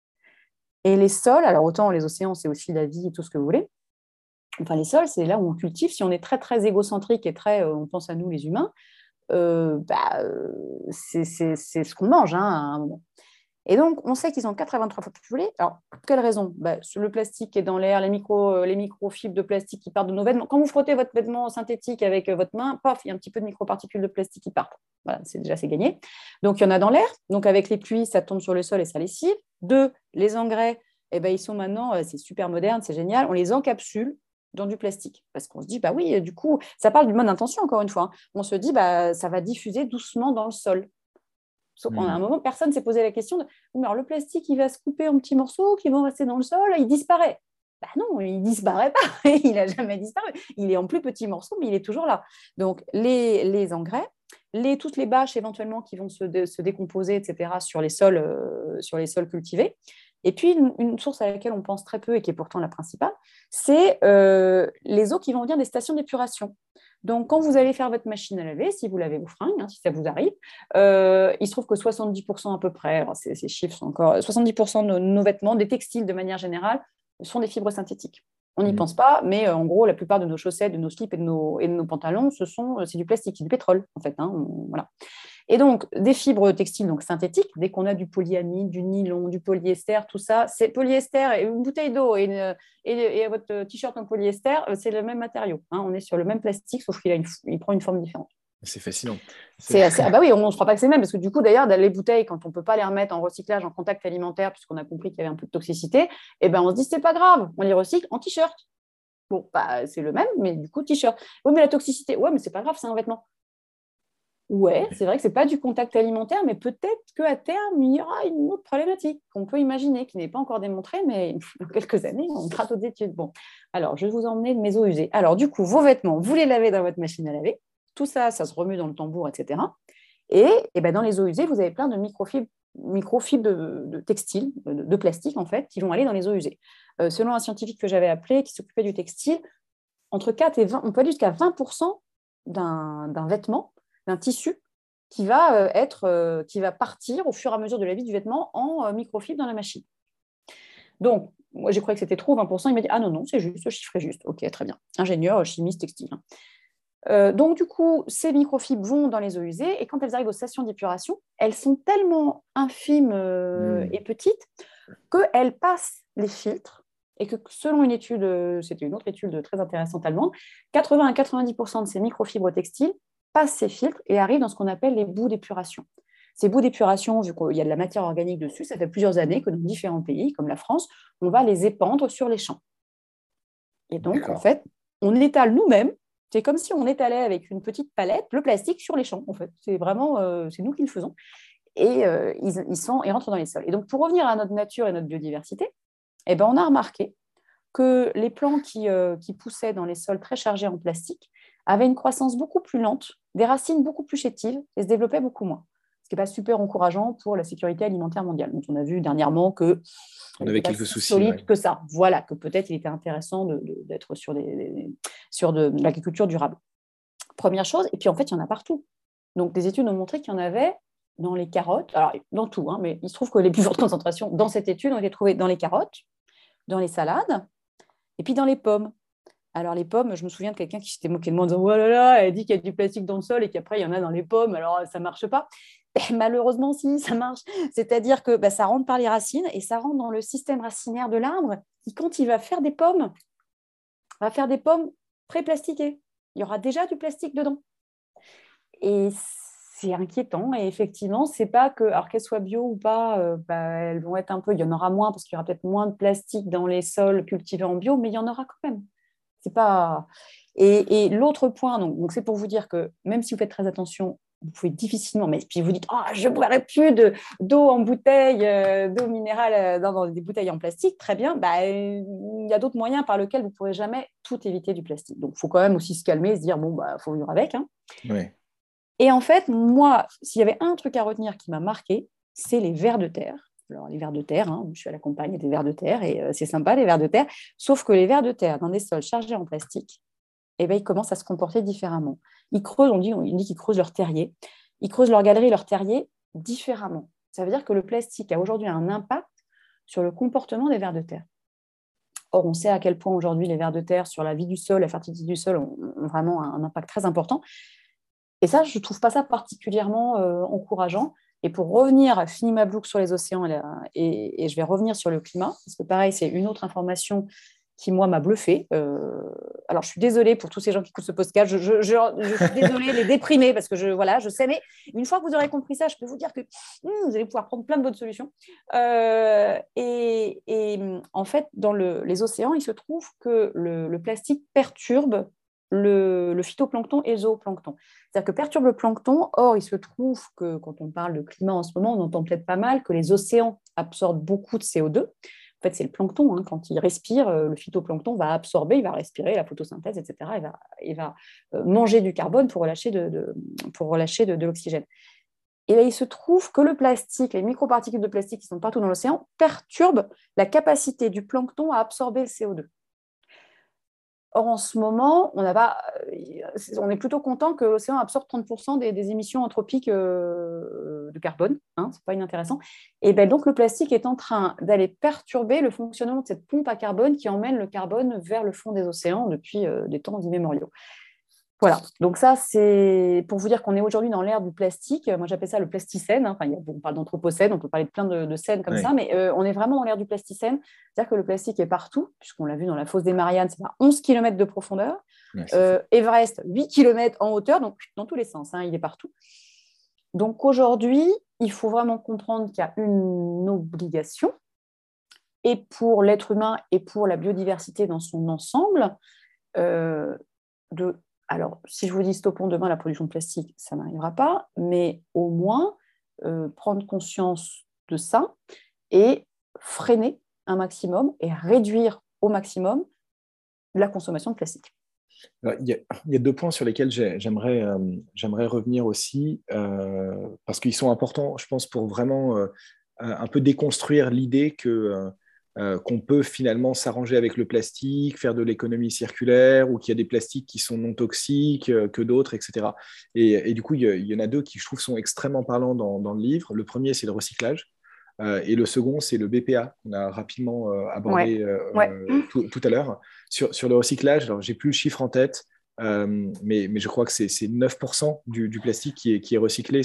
Et les sols, alors autant les océans, c'est aussi la vie et tout ce que vous voulez. Enfin, les sols, c'est là où on cultive. Si on est très, très égocentrique et très, euh, on pense à nous, les humains, euh, bah, euh, c'est, c'est, c'est ce qu'on mange hein, à un moment. Et donc, on sait qu'ils sont quatre à vingt-trois fois plus pollués. Alors, pour quelle raison ? Bah, le plastique qui est dans l'air, les, micro, les microfibres de plastique qui partent de nos vêtements. Quand vous frottez votre vêtement synthétique avec votre main, paf, il y a un petit peu de microparticules de plastique qui partent. Voilà, c'est déjà c'est gagné. Donc, il y en a dans l'air. Donc, avec les pluies, ça tombe sur le sol et ça lessive. Deux, les engrais, eh ben, ils sont maintenant, c'est super moderne, c'est génial. On les encapsule dans du plastique. Parce qu'on se dit, bah oui, du coup, ça parle d'une bonne intention, encore une fois. Hein. On se dit, bah, ça va diffuser doucement dans le sol. Sauf qu'à un moment, personne ne s'est posé la question de mais alors, le plastique, il va se couper en petits morceaux qui vont rester dans le sol, il disparaît. Ben non, il ne disparaît pas, il n'a jamais disparu. Il est en plus petits morceaux, mais il est toujours là. Donc, les, les engrais, les, toutes les bâches éventuellement qui vont se, de, se décomposer, et cetera, sur les sols, euh, sur les sols cultivés. Et puis, une, une source à laquelle on pense très peu et qui est pourtant la principale, c'est euh, les eaux qui vont venir des stations d'épuration. Donc, quand vous allez faire votre machine à laver, si vous lavez vos fringues, hein, si ça vous arrive, euh, il se trouve que soixante-dix pour cent à peu près, alors ces, ces chiffres sont encore, soixante-dix pour cent de nos vêtements, des textiles de manière générale, sont des fibres synthétiques. On n'y mmh. pense pas, mais euh, en gros, la plupart de nos chaussettes, de nos slips et de nos, et de nos pantalons, ce sont, c'est du plastique, c'est du pétrole, en fait. Hein, on, voilà. Et donc, des fibres textiles donc, synthétiques, dès qu'on a du polyamide, du nylon, du polyester, tout ça, c'est polyester, et une bouteille d'eau et, une, et, et votre t-shirt en polyester, c'est le même matériau. Hein, on est sur le même plastique, sauf qu'il a une, il prend une forme différente. C'est fascinant. C'est... C'est assez... Ah bah oui, on ne se croit pas que c'est le même, parce que du coup, d'ailleurs, les bouteilles, quand on ne peut pas les remettre en recyclage, en contact alimentaire, puisqu'on a compris qu'il y avait un peu de toxicité, eh ben, on se dit, c'est pas grave, on les recycle en t-shirt. Bon, bah, c'est le même, mais du coup, t-shirt. Oui, mais la toxicité, ouais, mais c'est pas grave, c'est un vêtement. Ouais, c'est vrai que ce n'est pas du contact alimentaire, mais peut-être qu'à terme, il y aura une autre problématique qu'on peut imaginer, qui n'est pas encore démontrée, mais dans quelques années, on fera d'autres études. Bon, alors, je vais vous emmener de mes eaux usées. Alors, du coup, vos vêtements, vous les lavez dans votre machine à laver. Tout ça, ça se remue dans le tambour, et cetera. Et, et ben, dans les eaux usées, vous avez plein de microfibres, microfibres de, de textile, de, de plastique, en fait, qui vont aller dans les eaux usées. Euh, selon un scientifique que j'avais appelé, qui s'occupait du textile, entre quatre et vingt, on peut aller jusqu'à vingt pour cent d'un, d'un vêtement, d'un tissu qui va, euh, être, euh, qui va partir au fur et à mesure de la vie du vêtement en euh, microfibre dans la machine. Donc, moi, j'ai cru que c'était trop, vingt pour cent. Il m'a dit, ah non, non, c'est juste, le chiffre est juste. Ok, très bien. Ingénieur, chimiste, textile. Euh, donc, du coup, ces microfibres vont dans les eaux usées et quand elles arrivent aux stations d'épuration, elles sont tellement infimes euh, mmh. et petites qu'elles passent les filtres et que selon une étude, c'était une autre étude très intéressante allemande, quatre-vingts à quatre-vingt-dix pour cent de ces microfibres textiles passent ces filtres et arrivent dans ce qu'on appelle les boues d'épuration. Ces boues d'épuration, vu qu'il y a de la matière organique dessus, ça fait plusieurs années que dans différents pays, comme la France, on va les épandre sur les champs. Et donc, D'accord. en fait, on étale nous-mêmes, c'est comme si on étalait avec une petite palette le plastique sur les champs, en fait. C'est vraiment, euh, c'est nous qui le faisons. Et euh, ils, ils, sont, ils rentrent dans les sols. Et donc, pour revenir à notre nature et notre biodiversité, eh ben, on a remarqué que les plants qui, euh, qui poussaient dans les sols très chargés en plastique avaient une croissance beaucoup plus lente, des racines beaucoup plus chétives et se développaient beaucoup moins. Ce qui n'est pas super encourageant pour la sécurité alimentaire mondiale. Donc, on a vu dernièrement que on avait quelques soucis, solide ouais. que ça. Voilà, que peut-être il était intéressant de, de, d'être sur, des, des, sur de, de l'agriculture durable. Première chose, et puis en fait, il y en a partout. Donc, des études ont montré qu'il y en avait dans les carottes, alors dans tout, hein, mais il se trouve que les plus fortes concentrations dans cette étude ont été trouvées dans les carottes, dans les salades, et puis dans les pommes. Alors les pommes, je me souviens de quelqu'un qui s'était moqué de moi en disant « Oh là là, elle dit qu'il y a du plastique dans le sol et qu'après il y en a dans les pommes, alors ça ne marche pas ». Malheureusement, si, ça marche. C'est-à-dire que bah, ça rentre par les racines et ça rentre dans le système racinaire de l'arbre qui, quand il va faire des pommes, va faire des pommes pré-plastiquées. Il y aura déjà du plastique dedans. Et c'est inquiétant. Et effectivement, c'est pas que, alors qu'elles soient bio ou pas, euh, bah, elles vont être un peu, il y en aura moins parce qu'il y aura peut-être moins de plastique dans les sols cultivés en bio, mais il y en aura quand même. C'est pas... Et, et l'autre point, donc, donc c'est pour vous dire que même si vous faites très attention, vous pouvez difficilement, mais puis vous dites oh, je ne boirai plus de, d'eau en bouteille, euh, d'eau minérale euh, dans, dans des bouteilles en plastique, très bien, bah, il y a d'autres moyens par lesquels vous ne pourrez jamais tout éviter du plastique. Donc il faut quand même aussi se calmer et se dire bon, bah, faut vivre avec. Hein. Oui. Et en fait, moi, s'il y avait un truc à retenir qui m'a marqué, c'est les vers de terre. Alors, les vers de terre, hein, je suis à la campagne des vers de terre et euh, c'est sympa, les vers de terre, sauf que les vers de terre dans des sols chargés en plastique, eh ben, ils commencent à se comporter différemment. Ils creusent, on dit, on dit qu'ils creusent leur terrier. Ils creusent leur galerie, leur terrier différemment. Ça veut dire que le plastique a aujourd'hui un impact sur le comportement des vers de terre. Or, on sait à quel point aujourd'hui les vers de terre, sur la vie du sol, la fertilité du sol, ont, ont vraiment un impact très important. Et ça, je ne trouve pas ça particulièrement euh, encourageant. Et pour revenir, fini ma boucle sur les océans, et, et, et je vais revenir sur le climat, parce que pareil, c'est une autre information qui, moi, m'a bluffée. Euh, alors, je suis désolée pour tous ces gens qui écoutent ce podcast. Je, je, je, je suis désolée, les déprimer, parce que je, voilà, je sais. Mais une fois que vous aurez compris ça, je peux vous dire que hum, vous allez pouvoir prendre plein de bonnes solutions. Euh, et, et en fait, dans le, les océans, il se trouve que le, le plastique perturbe le, le phytoplancton et le zooplancton. C'est-à-dire que perturbe le plancton. Or, il se trouve que quand on parle de climat en ce moment, on entend peut-être pas mal que les océans absorbent beaucoup de C O deux. En fait, c'est le plancton. Hein. Quand il respire, le phytoplancton va absorber, il va respirer, la photosynthèse, et cetera. Il va, il va manger du carbone pour relâcher de, de, pour relâcher de, de l'oxygène. Et là, il se trouve que le plastique, les microparticules de plastique qui sont partout dans l'océan, perturbent la capacité du plancton à absorber le C O deux. Or, en ce moment, on, a pas, on est plutôt content que l'océan absorbe trente pour cent des, des émissions anthropiques euh, de carbone. Hein, ce n'est pas inintéressant. Et ben, donc, le plastique est en train d'aller perturber le fonctionnement de cette pompe à carbone qui emmène le carbone vers le fond des océans depuis euh, des temps immémoriaux. Voilà, donc ça, c'est pour vous dire qu'on est aujourd'hui dans l'ère du plastique. Moi, j'appelle ça le plasticène. Enfin, il y a, on parle d'anthropocène, on peut parler de plein de, de scènes comme oui. ça, mais euh, on est vraiment dans l'ère du plasticène. C'est-à-dire que le plastique est partout, puisqu'on l'a vu dans la fosse des Mariannes, c'est à onze kilomètres de profondeur. Ouais, euh, Everest, huit kilomètres en hauteur, donc dans tous les sens, hein, il est partout. Donc aujourd'hui, il faut vraiment comprendre qu'il y a une obligation, et pour l'être humain et pour la biodiversité dans son ensemble, euh, de... Alors, si je vous dis stoppons demain la production de plastique, ça n'arrivera pas, mais au moins euh, prendre conscience de ça et freiner un maximum et réduire au maximum la consommation de plastique. Alors, il, y a, il y a deux points sur lesquels j'aimerais, euh, j'aimerais revenir aussi, euh, parce qu'ils sont importants, je pense, pour vraiment euh, un peu déconstruire l'idée que... Euh, Euh, qu'on peut finalement s'arranger avec le plastique, faire de l'économie circulaire, ou qu'il y a des plastiques qui sont non toxiques euh, que d'autres, et cetera. Et, et du coup, il y, il y en a deux qui, je trouve, sont extrêmement parlants dans, dans le livre. Le premier, c'est le recyclage, euh, et le second, c'est le B P A, qu'on a rapidement euh, abordé ouais. Euh, ouais. euh, tout, tout à l'heure. Sur, sur le recyclage, alors, j'ai plus le chiffre en tête, euh, mais, mais je crois que c'est, c'est neuf pour cent du, du plastique qui est, qui est recyclé, c'est ça ?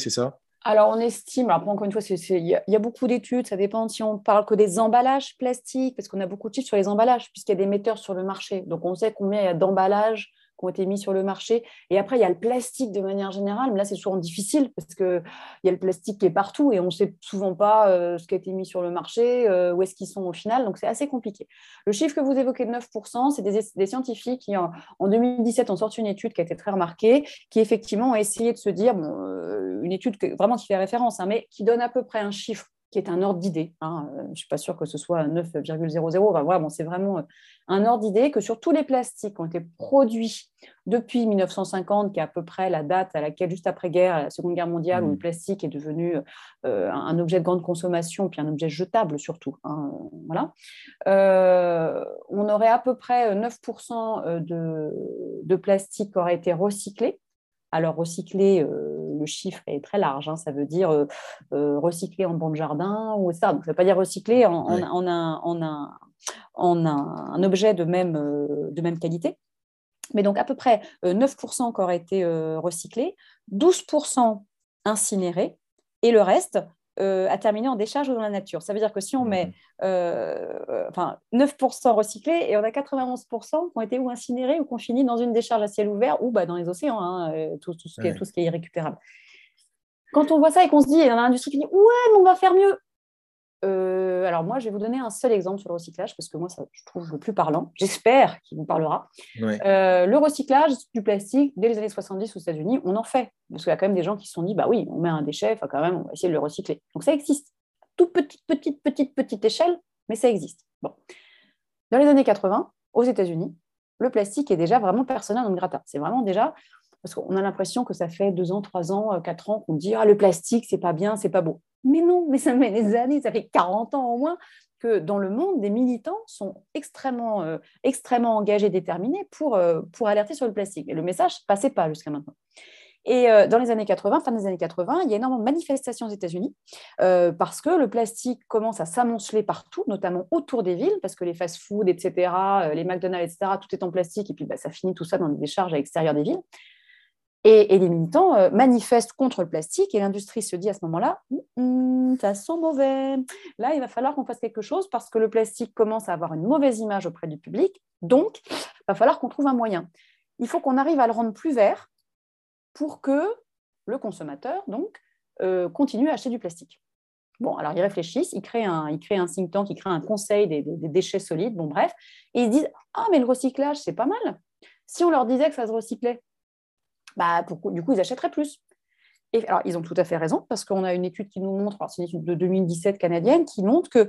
Alors, on estime, alors encore une fois, c'est, c'est, il y a, il y a beaucoup d'études, ça dépend si on parle que des emballages plastiques, parce qu'on a beaucoup de chiffres sur les emballages, puisqu'il y a des metteurs sur le marché. Donc, on sait combien il y a d'emballages qui ont été mis sur le marché. Et après, il y a le plastique de manière générale, mais là, c'est souvent difficile, parce qu'il y a le plastique qui est partout et on ne sait souvent pas euh, ce qui a été mis sur le marché, euh, où est-ce qu'ils sont au final. Donc, c'est assez compliqué. Le chiffre que vous évoquez de neuf pour cent, c'est des, des scientifiques qui, en, en deux mille dix-sept, ont sorti une étude qui a été très remarquée, qui effectivement ont essayé de se dire, bon, euh, une étude que, vraiment qui fait référence, hein, mais qui donne à peu près un chiffre qui est un ordre d'idée. Hein. Je ne suis pas sûre que ce soit neuf virgule zéro zéro. Enfin, voilà, bon, c'est vraiment un ordre d'idée que sur tous les plastiques qui ont été produits depuis mille neuf cent cinquante, qui est à peu près la date à laquelle, juste après-guerre, la Seconde Guerre mondiale, mmh. où le plastique est devenu euh, un objet de grande consommation, puis un objet jetable surtout. Hein, voilà. Euh, on aurait à peu près neuf pour cent de, de plastique qui aurait été recyclé. Alors, recycler, euh, le chiffre est très large. Hein, ça veut dire euh, euh, recycler en banc de jardin ou ça. Donc, ça ne veut pas dire recycler en, en, oui. en, un, en, un, en un, un objet de même, euh, de même qualité. Mais donc, à peu près euh, neuf pour cent qui auraient été euh, recyclés, douze pour cent incinérés et le reste euh, à terminer en décharge ou dans la nature. Ça veut dire que si on met euh, enfin, neuf pour cent recyclés et on a quatre-vingt-onze pour cent qui ont été ou incinérés ou qui ont fini dans une décharge à ciel ouvert ou bah, dans les océans, hein, tout, tout, ce qui est, ouais. tout ce qui est irrécupérable. Quand on voit ça et qu'on se dit, il y a l'industrie qui dit « ouais, mais on va faire mieux », Euh, alors moi, je vais vous donner un seul exemple sur le recyclage parce que moi, ça, je trouve le plus parlant. J'espère qu'il vous parlera. Ouais. Euh, le recyclage du plastique, dès les années soixante-dix aux États-Unis, on en fait. Parce qu'il y a quand même des gens qui se sont dit, bah oui, on met un déchet, enfin quand même, on va essayer de le recycler. Donc ça existe. Toute petite, petite, petite, petite échelle, mais ça existe. Bon. Dans les années quatre-vingts, aux États-Unis, le plastique est déjà vraiment persona non grata. C'est vraiment déjà... Parce qu'on a l'impression que ça fait deux ans, trois ans, quatre ans qu'on dit « Ah, le plastique, c'est pas bien, c'est pas beau ». Mais non, mais ça fait des années, ça fait quarante ans au moins que dans le monde, des militants sont extrêmement, euh, extrêmement engagés, déterminés pour, euh, pour alerter sur le plastique. Et le message ne passait pas jusqu'à maintenant. Et euh, dans les années quatre-vingts, fin des années quatre-vingts, il y a énormément de manifestations aux États-Unis euh, parce que le plastique commence à s'amonceler partout, notamment autour des villes, parce que les fast-foods, et cetera, les McDonald's, et cetera, tout est en plastique et puis bah, ça finit tout ça dans des décharges à l'extérieur des villes. Et, et les militants euh, manifestent contre le plastique et l'industrie se dit à ce moment-là mmm, « ça sent mauvais, là il va falloir qu'on fasse quelque chose parce que le plastique commence à avoir une mauvaise image auprès du public, donc il va falloir qu'on trouve un moyen. Il faut qu'on arrive à le rendre plus vert pour que le consommateur donc, euh, continue à acheter du plastique. » Bon, alors ils réfléchissent, ils créent un, ils créent un think tank, ils créent un conseil des, des, des déchets solides, bon bref, et ils disent « ah mais le recyclage c'est pas mal, si on leur disait que ça se recyclait, bah, pour, du coup, ils achèteraient plus. » Et alors, ils ont tout à fait raison, parce qu'on a une étude qui nous montre, alors c'est une étude de deux mille dix-sept canadienne, qui montre que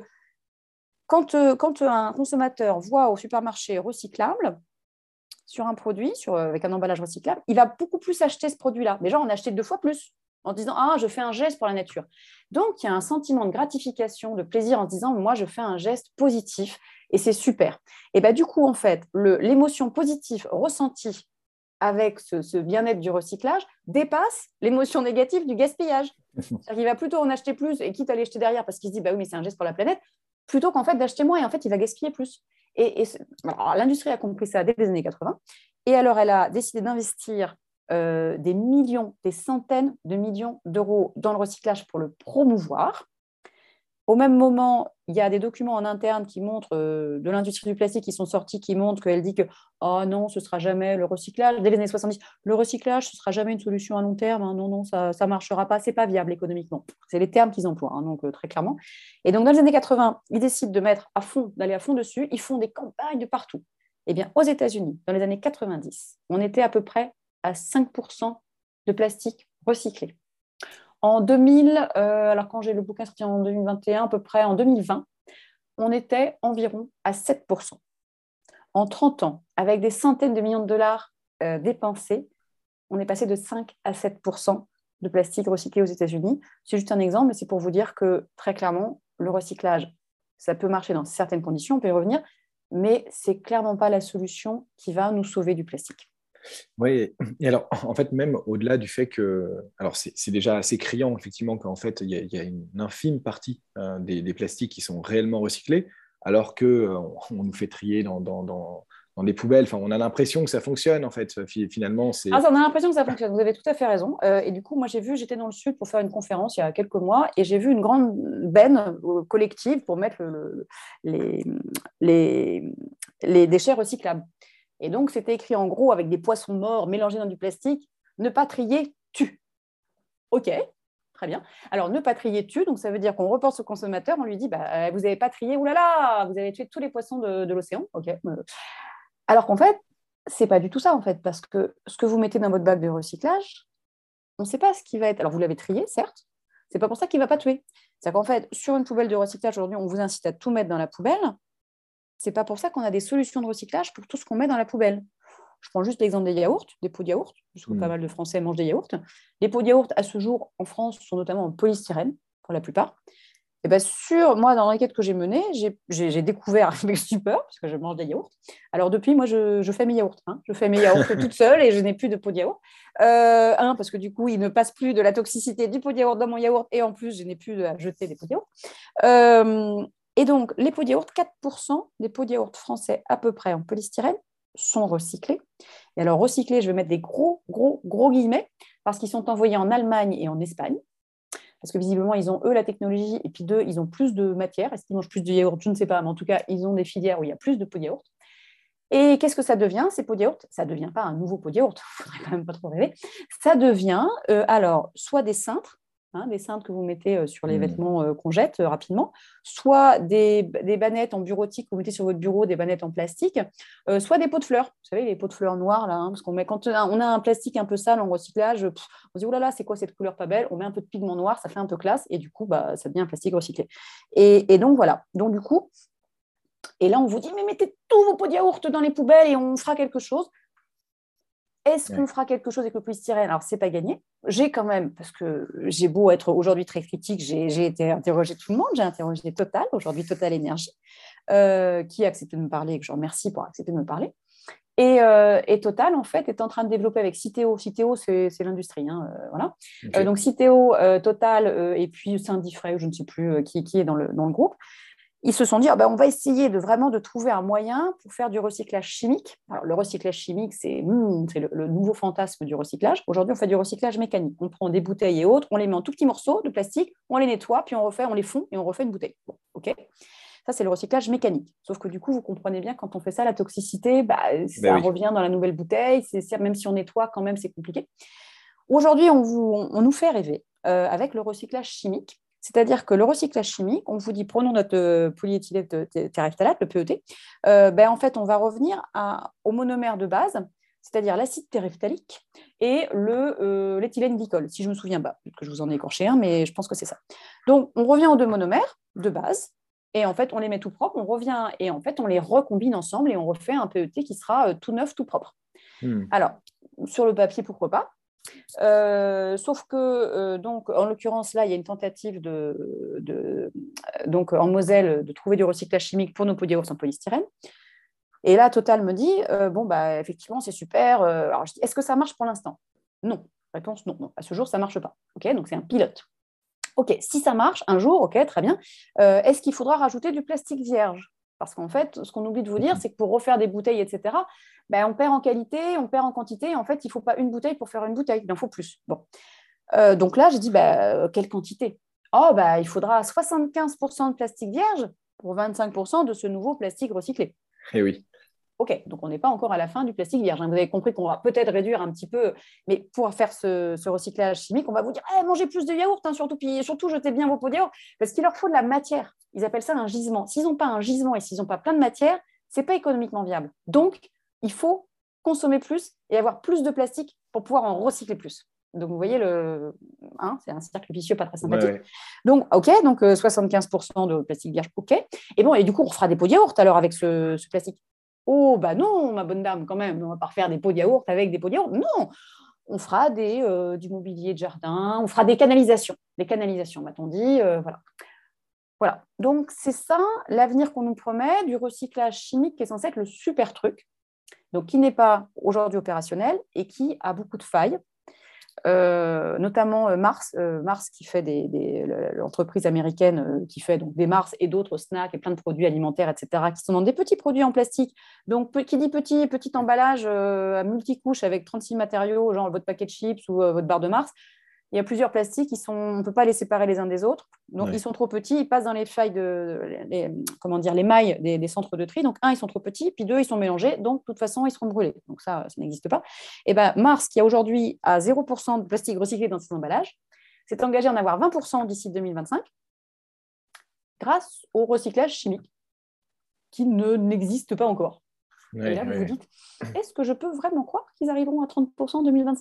quand, euh, quand un consommateur voit au supermarché recyclable, sur un produit, sur, avec un emballage recyclable, il va beaucoup plus acheter ce produit-là. Déjà, on a acheté deux fois plus, en disant « ah, je fais un geste pour la nature ». Donc, il y a un sentiment de gratification, de plaisir, en se disant « moi, je fais un geste positif, et c'est super ». Et bien, du coup, en fait, le, l'émotion positive ressentie avec ce, ce bien-être du recyclage, dépasse l'émotion négative du gaspillage. C'est-à-dire qu'il va plutôt en acheter plus, et quitte à les jeter derrière, parce qu'il se dit, bah oui, mais c'est un geste pour la planète, plutôt qu'en fait d'acheter moins, et en fait, il va gaspiller plus. Et, et alors, l'industrie a compris ça dès les années quatre-vingts, et alors elle a décidé d'investir euh, des millions, des centaines de millions d'euros dans le recyclage pour le promouvoir. Au même moment, il y a des documents en interne qui montrent, euh, de l'industrie du plastique qui sont sortis, qui montrent qu'elle dit que oh non, ce ne sera jamais le recyclage. Dès les années soixante-dix, le recyclage, ce ne sera jamais une solution à long terme. Hein, non, non, ça ne marchera pas. Ce n'est pas viable économiquement. C'est les termes qu'ils emploient, hein, donc euh, très clairement. Et donc, dans les années quatre-vingts, ils décident de mettre à fond, d'aller à fond dessus. Ils font des campagnes de partout. Eh bien, aux États-Unis, dans les années quatre-vingt-dix, on était à peu près à cinq pour cent de plastique recyclé. En deux mille, euh, alors quand j'ai le bouquin sorti en deux mille vingt et un, à peu près en deux mille vingt, on était environ à sept pour cent. En trente ans, avec des centaines de millions de dollars euh, dépensés, on est passé de cinq à sept pour cent de plastique recyclé aux États-Unis. C'est juste un exemple, mais c'est pour vous dire que très clairement, le recyclage, ça peut marcher dans certaines conditions, on peut y revenir, mais ce n'est clairement pas la solution qui va nous sauver du plastique. Oui, et alors en fait, même au-delà du fait que, alors c'est, c'est déjà assez criant, effectivement, qu'en fait, il y a, il y a une infime partie euh, des, des plastiques qui sont réellement recyclés, alors qu'on euh, on nous fait trier dans, dans, dans, dans des poubelles. Enfin, on a l'impression que ça fonctionne, en fait. Finalement, c'est… Ah, ça, on a l'impression que ça fonctionne. Vous avez tout à fait raison. Euh, et du coup, moi, j'ai vu, j'étais dans le sud pour faire une conférence il y a quelques mois et j'ai vu une grande benne euh, collective pour mettre le, le, les, les, les déchets recyclables. Et donc, c'était écrit en gros avec des poissons morts mélangés dans du plastique, ne pas trier, tue. OK, très bien. Alors, ne pas trier, tue, donc ça veut dire qu'on repense au consommateur, on lui dit, bah, vous n'avez pas trié, oulala, vous avez tué tous les poissons de, de l'océan. OK. Alors qu'en fait, c'est pas du tout ça, en fait, parce que ce que vous mettez dans votre bac de recyclage, on ne sait pas ce qui va être. Alors, vous l'avez trié, certes, c'est pas pour ça qu'il ne va pas tuer. C'est-à-dire qu'en fait, sur une poubelle de recyclage, aujourd'hui, on vous incite à tout mettre dans la poubelle. C'est pas pour ça qu'on a des solutions de recyclage pour tout ce qu'on met dans la poubelle. Je prends juste l'exemple des yaourts, des pots de yaourt, puisque mmh. pas mal de Français mangent des yaourts. Les pots de yaourt, à ce jour, en France, sont notamment en polystyrène, pour la plupart. Et bien sur, moi, dans l'enquête que j'ai menée, j'ai, j'ai, j'ai découvert avec stupeur, parce que je mange des yaourts. Alors depuis, moi, je, je fais mes yaourts. Hein. Je fais mes yaourts toute seule et je n'ai plus de pot de yaourt. Euh, un, parce que du coup, il ne passe plus de la toxicité du pot de yaourt dans mon yaourt. Et en plus, je n'ai plus à jeter des pots de yaourt. Euh, et donc, les pots de yaourt, quatre pour cent des pots de yaourt français à peu près en polystyrène sont recyclés. Et alors, recyclés, je vais mettre des gros, gros, gros guillemets, parce qu'ils sont envoyés en Allemagne et en Espagne. Parce que visiblement, ils ont, eux, la technologie, et puis deux, ils ont plus de matière. Est-ce qu'ils mangent plus de yaourt? Je ne sais pas, mais en tout cas, ils ont des filières où il y a plus de pots de yaourt. Et qu'est-ce que ça devient, ces pots de yaourt? Ça ne devient pas un nouveau pot de yaourt, il ne faudrait quand même pas trop rêver. Ça devient, euh, alors, soit des cintres, hein, des cintres que vous mettez euh, sur les mmh. vêtements euh, qu'on jette euh, rapidement, soit des, des bannettes en bureautique que vous mettez sur votre bureau, des bannettes en plastique, euh, soit des pots de fleurs. Vous savez, les pots de fleurs noirs, là, hein, parce qu'on met, quand on a, on a un plastique un peu sale en recyclage, pff, on se dit, oh là là, c'est quoi cette couleur pas belle? On met un peu de pigment noir, ça fait un peu classe, et du coup, bah, ça devient un plastique recyclé. Et, et donc, voilà. Donc, du coup, et là, on vous dit, mais mettez tous vos pots de yaourt dans les poubelles et on fera quelque chose. Est-ce qu'on fera quelque chose avec le polystyrène? Alors, ce n'est pas gagné. J'ai quand même, parce que j'ai beau être aujourd'hui très critique, j'ai, j'ai été interrogé tout le monde. J'ai interrogé Total, aujourd'hui Total Énergie, euh, qui a accepté de me parler et que je remercie pour accepter de me parler. Et, euh, et Total, en fait, est en train de développer avec Citeo. Citeo, c'est, c'est l'industrie. Hein, euh, voilà. Okay. Euh, donc, Citeo, euh, Total, euh, et puis Syndifray, je ne sais plus euh, qui, qui est dans le, dans le groupe. Ils se sont dit, ah ben, on va essayer de vraiment de trouver un moyen pour faire du recyclage chimique. Alors, le recyclage chimique, c'est, hmm, c'est le, le nouveau fantasme du recyclage. Aujourd'hui, on fait du recyclage mécanique. On prend des bouteilles et autres, on les met en tout petits morceaux de plastique, on les nettoie, puis on refait, on les fond et on refait une bouteille. Bon, ok. Ça, c'est le recyclage mécanique. Sauf que du coup, vous comprenez bien, quand on fait ça, la toxicité, bah, ça ben oui. revient dans la nouvelle bouteille. C'est, même si on nettoie, quand même, c'est compliqué. Aujourd'hui, on, vous, on, on nous fait rêver euh, avec le recyclage chimique. C'est-à-dire que le recyclage chimique, on vous dit, prenons notre euh, polyéthylène terephthalate, le P E T, euh, ben, en fait, on va revenir à, au monomère de base, c'est-à-dire l'acide téréphthalique et le, euh, l'éthylène glycol, si je me souviens pas, que je vous en ai écorché un, mais je pense que c'est ça. Donc, on revient aux deux monomères de base, et en fait, on les met tout propres, on revient, et en fait, on les recombine ensemble, et on refait un P E T qui sera euh, tout neuf, tout propre. Hmm. Alors, sur le papier, pourquoi pas? Euh, sauf que, euh, donc, en l'occurrence, là, il y a une tentative de, de, donc, en Moselle de trouver du recyclage chimique pour nos pots de yaourt en polystyrène. Et là, Total me dit, euh, bon, bah, effectivement, c'est super. Euh, alors, je dis, est-ce que ça marche pour l'instant? Non. Réponse, non, non. À ce jour, ça ne marche pas. Okay, donc, c'est un pilote. OK, si ça marche, un jour, OK, très bien. Euh, est-ce qu'il faudra rajouter du plastique vierge? Parce qu'en fait, ce qu'on oublie de vous dire, c'est que pour refaire des bouteilles, et cetera, ben, on perd en qualité, on perd en quantité. En fait, il ne faut pas une bouteille pour faire une bouteille. Il en faut plus. Bon. Euh, donc là, j'ai dit, ben, quelle quantité? Oh, ben, il faudra soixante-quinze pour cent de plastique vierge pour vingt-cinq pour cent de ce nouveau plastique recyclé. Eh oui. OK, donc on n'est pas encore à la fin du plastique vierge. Vous avez compris qu'on va peut-être réduire un petit peu, mais pour faire ce, ce recyclage chimique, on va vous dire hey, mangez plus de yaourt, hein, surtout, puis surtout jetez bien vos pots de yaourt, parce qu'il leur faut de la matière. Ils appellent ça un gisement. S'ils n'ont pas un gisement et s'ils n'ont pas plein de matière, ce n'est pas économiquement viable. Donc, il faut consommer plus et avoir plus de plastique pour pouvoir en recycler plus. Donc, vous voyez, le... hein, c'est un cercle vicieux pas très sympathique. Ouais, ouais. Donc, OK, donc euh, soixante-quinze pour cent de plastique vierge, OK. Et bon, et du coup, on fera des pots de yaourt alors avec ce, ce plastique. Oh, bah non, ma bonne dame, quand même, on ne va pas refaire des pots de yaourt avec des pots de yaourt. Non, on fera des, euh, du mobilier de jardin, on fera des canalisations. Des canalisations, m'a-t-on dit, euh, voilà. Voilà, donc c'est ça l'avenir qu'on nous promet du recyclage chimique qui est censé être le super truc, donc qui n'est pas aujourd'hui opérationnel et qui a beaucoup de failles. euh, notamment euh, Mars, euh, Mars qui fait des, des, l'entreprise américaine euh, qui fait donc des Mars et d'autres snacks et plein de produits alimentaires, et cetera, qui sont dans des petits produits en plastique. Donc, qui dit petit, petit emballage euh, à multicouches avec trente-six matériaux, genre votre paquet de chips ou euh, votre barre de Mars, il y a plusieurs plastiques, ils sont, on ne peut pas les séparer les uns des autres. Donc, ouais. Ils sont trop petits, ils passent dans les failles de, les, comment dire, les mailles des, des centres de tri. Donc, un, ils sont trop petits, puis deux, ils sont mélangés. Donc, de toute façon, ils seront brûlés. Donc, ça, ça n'existe pas. Et bien, Mars, qui a aujourd'hui à zéro pour cent de plastique recyclé dans ses emballages, s'est engagé à en avoir vingt pour cent d'ici deux mille vingt-cinq grâce au recyclage chimique qui ne, n'existe pas encore. Ouais, et là, ouais. Vous vous dites, est-ce que je peux vraiment croire qu'ils arriveront à trente pour cent en deux mille vingt-cinq ?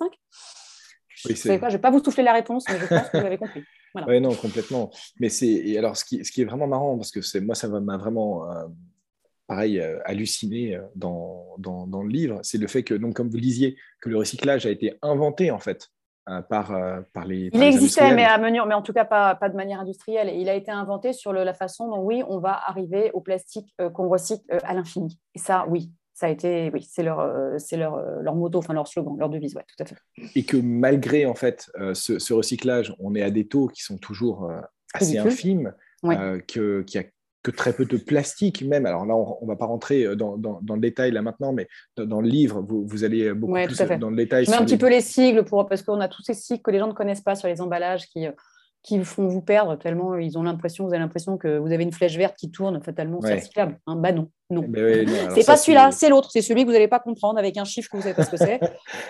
Oui, je ne vais pas vous souffler la réponse, mais je pense que vous avez compris. Voilà. Oui, non, complètement. Mais c'est, et alors, ce qui, ce qui est vraiment marrant, parce que c'est, moi, ça m'a vraiment, euh, pareil, euh, halluciné dans, dans, dans le livre, c'est le fait que, donc, comme vous le disiez, que le recyclage a été inventé, en fait, euh, par, euh, par les par Il les existait, mais, à mesure, mais en tout cas pas, pas de manière industrielle. Et il a été inventé sur le, la façon dont, oui, on va arriver au plastique euh, qu'on recycle euh, à l'infini. Et ça, oui. Ça a été, oui, c'est leur, euh, c'est leur, euh, leur motto, enfin leur slogan, leur devise, ouais, tout à fait. Et que malgré en fait euh, ce, ce recyclage, on est à des taux qui sont toujours euh, assez Ridicule. infimes, ouais. euh, que, qu'il y a que très peu de plastique même. Alors là, on ne va pas rentrer dans, dans, dans le détail là maintenant, mais dans, dans le livre, vous, vous allez beaucoup ouais, plus dans le détail. Je mets un les... petit peu les sigles pour, parce qu'on a tous ces sigles que les gens ne connaissent pas sur les emballages qui. Euh, qui font vous perdre tellement ils ont l'impression, vous avez l'impression que vous avez une flèche verte qui tourne fatalement, ouais. C'est recyclable. Hein, bah non, non. Eh ben oui, non c'est pas ça, celui-là, c'est... c'est l'autre, c'est celui que vous n'allez pas comprendre avec un chiffre que vous ne savez pas ce que c'est.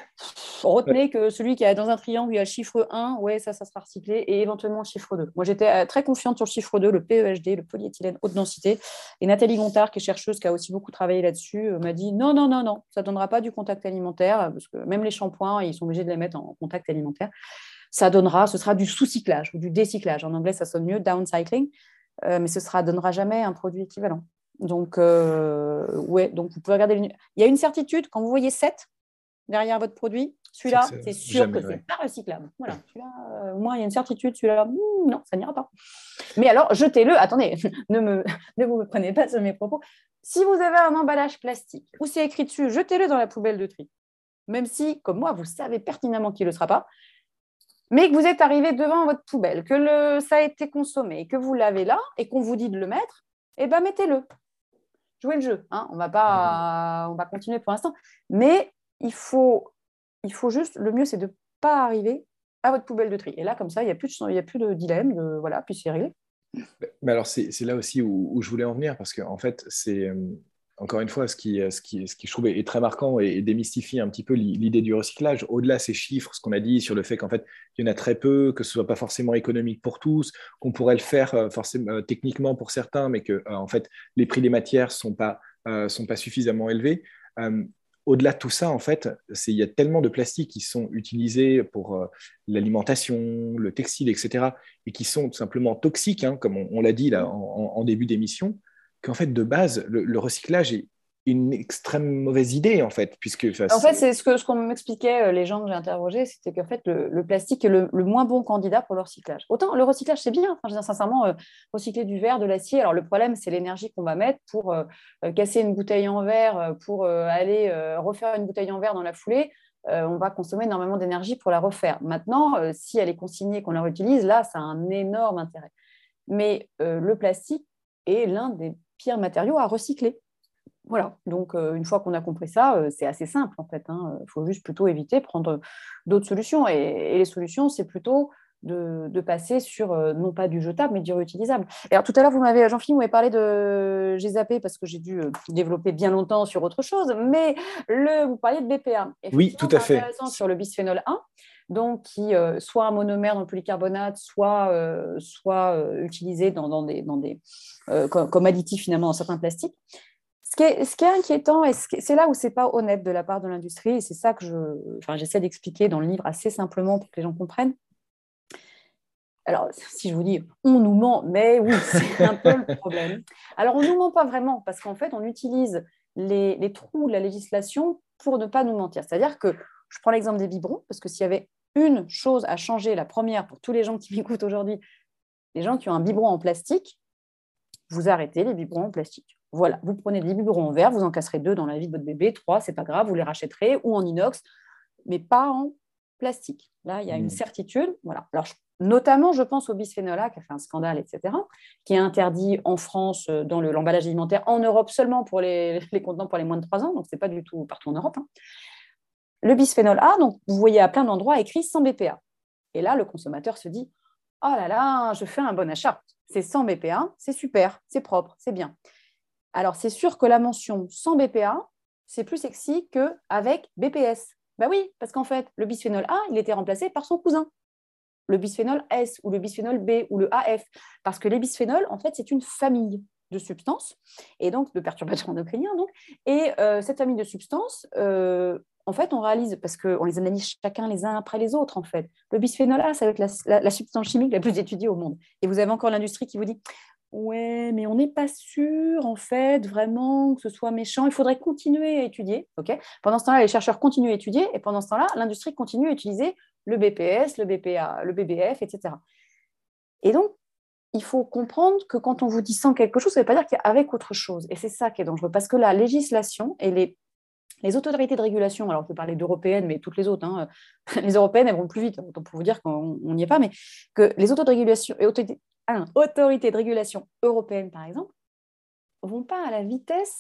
Retenez ouais. que celui qui est dans un triangle, il y a le chiffre un, ouais, ça, ça sera recyclé, et éventuellement le chiffre deux. Moi, j'étais très confiante sur le chiffre deux, le P E H D, le polyéthylène haute densité. Et Nathalie Gontard, qui est chercheuse, qui a aussi beaucoup travaillé là-dessus, m'a dit non, non, non, non, ça ne donnera pas du contact alimentaire, parce que même les shampoings, ils sont obligés de les mettre en contact alimentaire. Ça donnera, ce sera du sous-cyclage ou du décyclage. En anglais, ça sonne mieux, downcycling, euh, mais ce ne donnera jamais un produit équivalent. Donc, euh, ouais, donc vous pouvez regarder. Le... Il y a une certitude, quand vous voyez sept derrière votre produit, celui-là, c'est, c'est sûr jamais, que ouais. c'est pas recyclable. Voilà, celui-là, euh, au moins, il y a une certitude, celui-là, hmm, non, ça n'ira pas. Mais alors, jetez-le. Attendez, ne, me, ne vous prenez pas sur mes propos. Si vous avez un emballage plastique où c'est écrit dessus, jetez-le dans la poubelle de tri. Même si, comme moi, vous savez pertinemment qu'il ne le sera pas, mais que vous êtes arrivé devant votre poubelle, que le, ça a été consommé, que vous l'avez là et qu'on vous dit de le mettre, eh bien, mettez-le. Jouez le jeu. Hein. On va pas, on va continuer pour l'instant. Mais il faut, il faut juste, le mieux, c'est de ne pas arriver à votre poubelle de tri. Et là, comme ça, il n'y a plus de, il y a plus de dilemme. De, voilà, puis c'est réglé. Mais alors, c'est, c'est là aussi où, où je voulais en venir, parce qu'en fait, c'est... Encore une fois, ce qui, ce qui, ce qui je trouve est très marquant et, et démystifie un petit peu l'idée du recyclage, au-delà de ces chiffres, ce qu'on a dit sur le fait qu'en fait, il y en a très peu, que ce ne soit pas forcément économique pour tous, qu'on pourrait le faire euh, forcément, euh, techniquement pour certains, mais que euh, en fait, les prix des matières ne sont pas, euh, sont pas suffisamment élevés. Euh, au-delà de tout ça, en fait, c'est, il y a tellement de plastiques qui sont utilisés pour euh, l'alimentation, le textile, et cetera, et qui sont tout simplement toxiques, hein, comme on, on l'a dit là, en, en début d'émission, qu'en fait, de base, le, le recyclage est une extrêmement mauvaise idée, en fait. Puisque, en fait, c'est ce, que, ce qu'on m'expliquait, les gens que j'ai interrogés, c'était qu'en fait, le, le plastique est le, le moins bon candidat pour le recyclage. Autant le recyclage, c'est bien. Enfin, je veux dire, sincèrement, euh, recycler du verre, de l'acier. Alors, le problème, c'est l'énergie qu'on va mettre pour euh, casser une bouteille en verre, pour euh, aller euh, refaire une bouteille en verre dans la foulée. Euh, on va consommer énormément d'énergie pour la refaire. Maintenant, euh, si elle est consignée, qu'on la réutilise, là, ça a un énorme intérêt. Mais euh, le plastique est l'un des pires matériaux à recycler. Voilà, donc euh, une fois qu'on a compris ça, euh, c'est assez simple en fait. Il hein. faut juste plutôt éviter, prendre d'autres solutions. Et, et les solutions, c'est plutôt de, de passer sur, euh, non pas du jetable, mais du réutilisable. Et alors tout à l'heure, vous m'avez, Jean-Philippe, vous m'avez parlé de... J'ai zappé parce que j'ai dû euh, développer bien longtemps sur autre chose, mais le, vous parliez de B P A. Oui, tout à fait. Intéressant sur le bisphénol A, donc qui euh, soit un monomère dans le polycarbonate, soit, euh, soit euh, utilisé dans, dans des, dans des, euh, comme, comme additif finalement dans certains plastiques. Ce qui, est, ce qui est inquiétant, et ce qui, c'est là où ce n'est pas honnête de la part de l'industrie, et c'est ça que je, enfin, j'essaie d'expliquer dans le livre assez simplement pour que les gens comprennent. Alors, si je vous dis « on nous ment », mais oui, c'est un peu le problème. Alors, on ne nous ment pas vraiment, parce qu'en fait, on utilise les, les trous de la législation pour ne pas nous mentir. C'est-à-dire que, je prends l'exemple des biberons, parce que s'il y avait une chose à changer, la première, pour tous les gens qui m'écoutent aujourd'hui, les gens qui ont un biberon en plastique, vous arrêtez les biberons en plastique. Voilà, vous prenez des biberons en verre, vous en casserez deux dans la vie de votre bébé, trois, c'est pas grave, vous les rachèterez, ou en inox, mais pas en plastique. Là, il y a une Mmh. certitude. Voilà. Alors, je- notamment, je pense au bisphénol A qui a fait un scandale, et cetera, qui est interdit en France euh, dans le- l'emballage alimentaire, en Europe seulement pour les, les contenants pour les moins de trois ans, donc ce n'est pas du tout partout en Europe, hein. Le bisphénol A, donc, vous voyez à plein d'endroits écrit sans B P A. Et là, le consommateur se dit « Oh là là, je fais un bon achat. C'est sans B P A, c'est super, c'est propre, c'est bien. » Alors, c'est sûr que la mention sans B P A, c'est plus sexy qu'avec B P S. Ben oui, parce qu'en fait, le bisphénol A, il était remplacé par son cousin, le bisphénol S ou le bisphénol B ou le A F. Parce que les bisphénols, en fait, c'est une famille de substances, et donc de perturbateurs endocriniens. Donc. Et euh, cette famille de substances, euh, en fait, on réalise, parce qu'on les analyse chacun les uns après les autres, en fait. Le bisphénol A, ça va être la, la, la substance chimique la plus étudiée au monde. Et vous avez encore l'industrie qui vous dit ouais, mais on n'est pas sûr, en fait, vraiment que ce soit méchant. Il faudrait continuer à étudier. Okay, pendant ce temps-là, les chercheurs continuent à étudier, et pendant ce temps-là, l'industrie continue à utiliser le B P S, le B P A, le B B F, et cetera. Et donc, il faut comprendre que quand on vous dit sans quelque chose, ça ne veut pas dire qu'il y a avec autre chose. Et c'est ça qui est dangereux, parce que la législation et les, les autorités de régulation, alors on peut parler d'européennes, mais toutes les autres, hein, les européennes, elles vont plus vite, autant pour vous dire qu'on n'y est pas, mais que les autorités de régulation, et autorités, ah, autorités de régulation européennes, par exemple, ne vont pas à la vitesse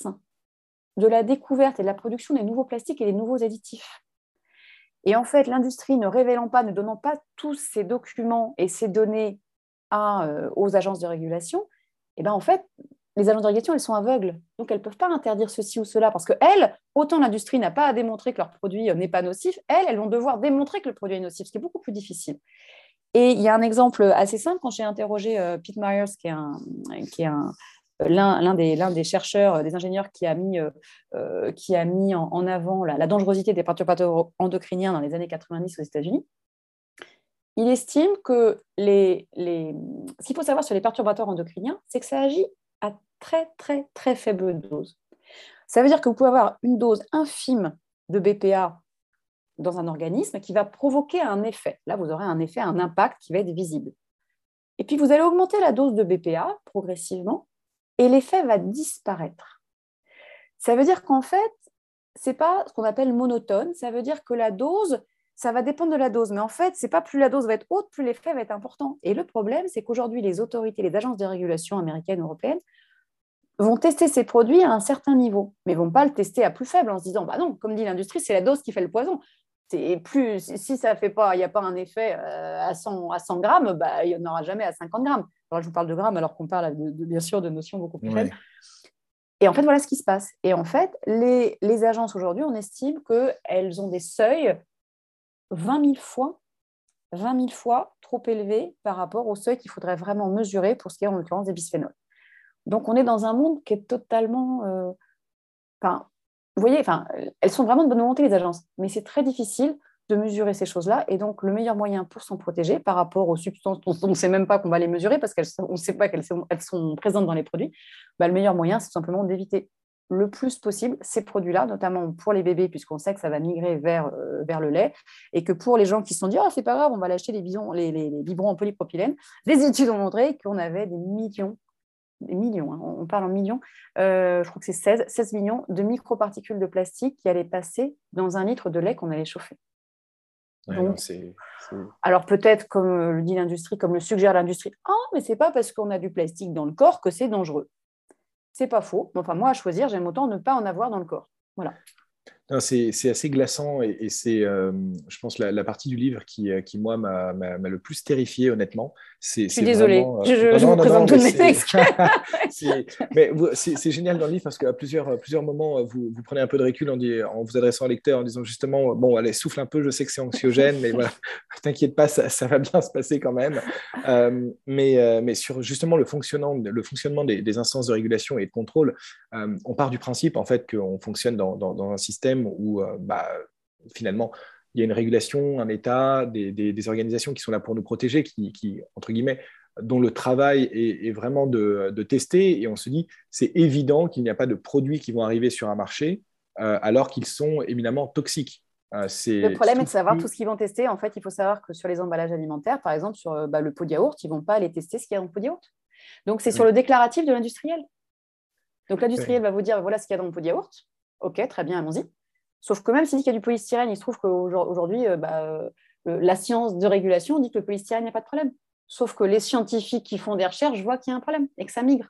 de la découverte et de la production des nouveaux plastiques et des nouveaux additifs. Et en fait, l'industrie ne révélant pas, ne donnant pas tous ces documents et ces données à, euh, aux agences de régulation, et ben en fait, les agences de régulation, elles sont aveugles. Donc, elles ne peuvent pas interdire ceci ou cela parce qu'elles, autant l'industrie n'a pas à démontrer que leur produit n'est pas nocif, elles, elles vont devoir démontrer que le produit est nocif, ce qui est beaucoup plus difficile. Et il y a un exemple assez simple quand j'ai interrogé euh, Pete Myers, qui est, un, qui est un, l'un, l'un, des, l'un des chercheurs, des ingénieurs qui a mis, euh, qui a mis en, en avant la, la dangerosité des perturbateurs endocriniens dans les années quatre-vingt-dix aux États-Unis. Il estime que les, les... ce qu'il faut savoir sur les perturbateurs endocriniens, c'est que ça agit à très, très, très faible dose. Ça veut dire que vous pouvez avoir une dose infime de B P A dans un organisme qui va provoquer un effet. Là, vous aurez un effet, un impact qui va être visible. Et puis, vous allez augmenter la dose de B P A progressivement et l'effet va disparaître. Ça veut dire qu'en fait, ce n'est pas ce qu'on appelle monotone. Ça veut dire que la dose, ça va dépendre de la dose. Mais en fait, c'est pas plus la dose va être haute, plus l'effet va être important. Et le problème, c'est qu'aujourd'hui, les autorités, les agences de régulation américaines, européennes, vont tester ces produits à un certain niveau, mais ne vont pas le tester à plus faible en se disant, bah non, comme dit l'industrie, c'est la dose qui fait le poison. C'est plus, si ça fait pas, il n'y a pas un effet à cent, à cent grammes, bah, il n'y en aura jamais à cinquante grammes. Alors, je vous parle de grammes alors qu'on parle de, de, bien sûr de notions beaucoup plus faibles. Ouais. Et en fait, voilà ce qui se passe. Et en fait, les, les agences aujourd'hui, on estime qu'elles ont des seuils vingt mille fois, vingt mille fois trop élevés par rapport au seuil qu'il faudrait vraiment mesurer pour ce qui est en l'occurrence des bisphénols. Donc, on est dans un monde qui est totalement... Euh, enfin, vous voyez, enfin, elles sont vraiment de bonne volonté, les agences, mais c'est très difficile de mesurer ces choses-là. Et donc, le meilleur moyen pour s'en protéger par rapport aux substances dont on ne sait même pas qu'on va les mesurer parce qu'on ne sait pas qu'elles sont, elles sont présentes dans les produits, bah, le meilleur moyen, c'est tout simplement d'éviter le plus possible ces produits-là, notamment pour les bébés, puisqu'on sait que ça va migrer vers, euh, vers le lait, et que pour les gens qui se sont dit « Ah, oh, c'est pas grave, on va l'acheter les, bisons, les, les, les biberons en polypropylène », les études ont montré qu'on avait des millions des millions, hein, on parle en millions, euh, je crois que c'est seize, seize millions de microparticules de plastique qui allaient passer dans un litre de lait qu'on allait chauffer. Ouais, Donc, non, c'est, c'est... alors peut-être, comme le dit l'industrie, comme le suggère l'industrie, ah, oh, mais c'est pas parce qu'on a du plastique dans le corps que c'est dangereux. C'est pas faux. Enfin, moi, à choisir, j'aime autant ne pas en avoir dans le corps. Voilà. Non, c'est, c'est assez glaçant et, et c'est, euh, je pense, la, la partie du livre qui, qui moi, m'a, m'a, m'a le plus terrifié, honnêtement. C'est, je suis désolée, vraiment, euh... je, je, non, je non, vous non, présente non, toutes mes excuses. c'est, mais c'est, c'est génial dans le livre parce qu'à plusieurs, plusieurs moments, vous, vous prenez un peu de recul en, dit, en vous adressant au lecteur, en disant justement, bon, allez, souffle un peu, je sais que c'est anxiogène, mais voilà, t'inquiète pas, ça, ça va bien se passer quand même. Euh, mais, euh, mais sur justement le fonctionnement, le fonctionnement des, des instances de régulation et de contrôle, euh, on part du principe, en fait, qu'on fonctionne dans, dans, dans un système où, euh, bah, finalement, il y a une régulation, un État, des, des, des organisations qui sont là pour nous protéger, qui, qui entre guillemets, dont le travail est, est vraiment de, de tester. Et on se dit, c'est évident qu'il n'y a pas de produits qui vont arriver sur un marché euh, alors qu'ils sont éminemment toxiques. Euh, c'est le problème tout est de savoir plus... tout ce qu'ils vont tester. En fait, il faut savoir que sur les emballages alimentaires, par exemple, sur bah, le pot de yaourt, ils ne vont pas aller tester ce qu'il y a dans le pot de yaourt. Donc, c'est ouais. sur le déclaratif de l'industriel. Donc, l'industriel ouais. va vous dire, voilà ce qu'il y a dans le pot de yaourt. OK, très bien, allons-y. Sauf que même s'il dit qu'il y a du polystyrène, il se trouve qu'aujourd'hui, euh, bah, euh, la science de régulation dit que le polystyrène, il n'y a pas de problème. Sauf que les scientifiques qui font des recherches voient qu'il y a un problème et que ça migre.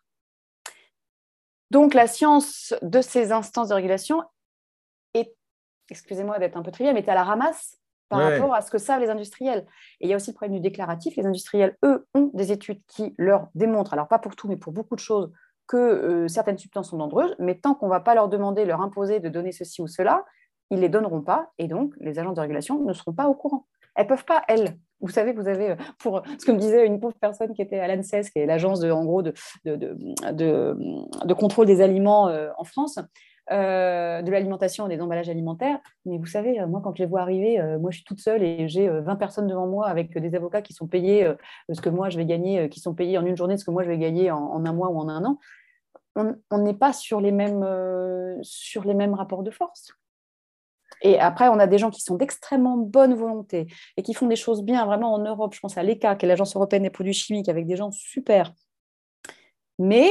Donc, la science de ces instances de régulation est, excusez-moi d'être un peu trivial, mais est à la ramasse par ouais. rapport à ce que savent les industriels. Et il y a aussi le problème du déclaratif. Les industriels, eux, ont des études qui leur démontrent, alors pas pour tout, mais pour beaucoup de choses, que euh, certaines substances sont dangereuses, mais tant qu'on ne va pas leur demander, leur imposer de donner ceci ou cela, ils ne les donneront pas, et donc les agences de régulation ne seront pas au courant. Elles ne peuvent pas, elles. Vous savez, vous avez, pour ce que me disait une pauvre personne qui était à l'ANSES, qui est l'agence de, en gros, de, de, de, de, de contrôle des aliments euh, en France, euh, de l'alimentation et des emballages alimentaires. Mais vous savez, moi, quand je les vois arriver, euh, moi, je suis toute seule et j'ai euh, vingt personnes devant moi avec des avocats qui sont payés euh, ce que moi, je vais gagner, euh, qui sont payés en une journée ce que moi, je vais gagner en, en un mois ou en un an. On n'est pas sur les, mêmes, euh, sur les mêmes rapports de force. Et après, on a des gens qui sont d'extrêmement bonne volonté et qui font des choses bien, vraiment en Europe. Je pense à l'E C A, qui est l'Agence européenne des produits chimiques, avec des gens super. Mais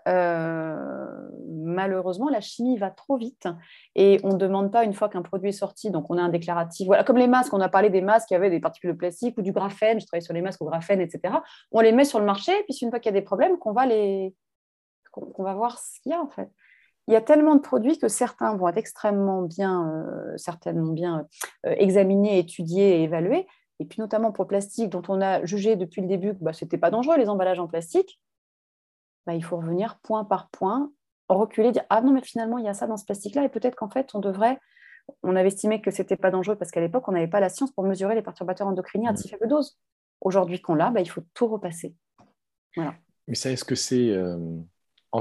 euh, malheureusement, la chimie va trop vite et on ne demande pas une fois qu'un produit est sorti. Donc, on a un déclaratif. Voilà, comme les masques, on a parlé des masques qui avaient des particules de plastique ou du graphène. Je travaille sur les masques au graphène, et cetera. On les met sur le marché, et puis une fois qu'il y a des problèmes, qu'on va, les... qu'on, qu'on va voir ce qu'il y a en fait. Il y a tellement de produits que certains vont être extrêmement bien, euh, certainement bien euh, examinés, étudiés et évalués. Et puis notamment pour le plastique, dont on a jugé depuis le début que bah, ce n'était pas dangereux, les emballages en plastique, bah, il faut revenir point par point, reculer, dire « Ah non, mais finalement, il y a ça dans ce plastique-là, et peut-être qu'en fait, on devrait… » On avait estimé que ce n'était pas dangereux parce qu'à l'époque, on n'avait pas la science pour mesurer les perturbateurs endocriniens à si faible dose. Aujourd'hui qu'on l'a, bah, il faut tout repasser. Voilà. Mais ça, est-ce que c'est euh, envisageable ?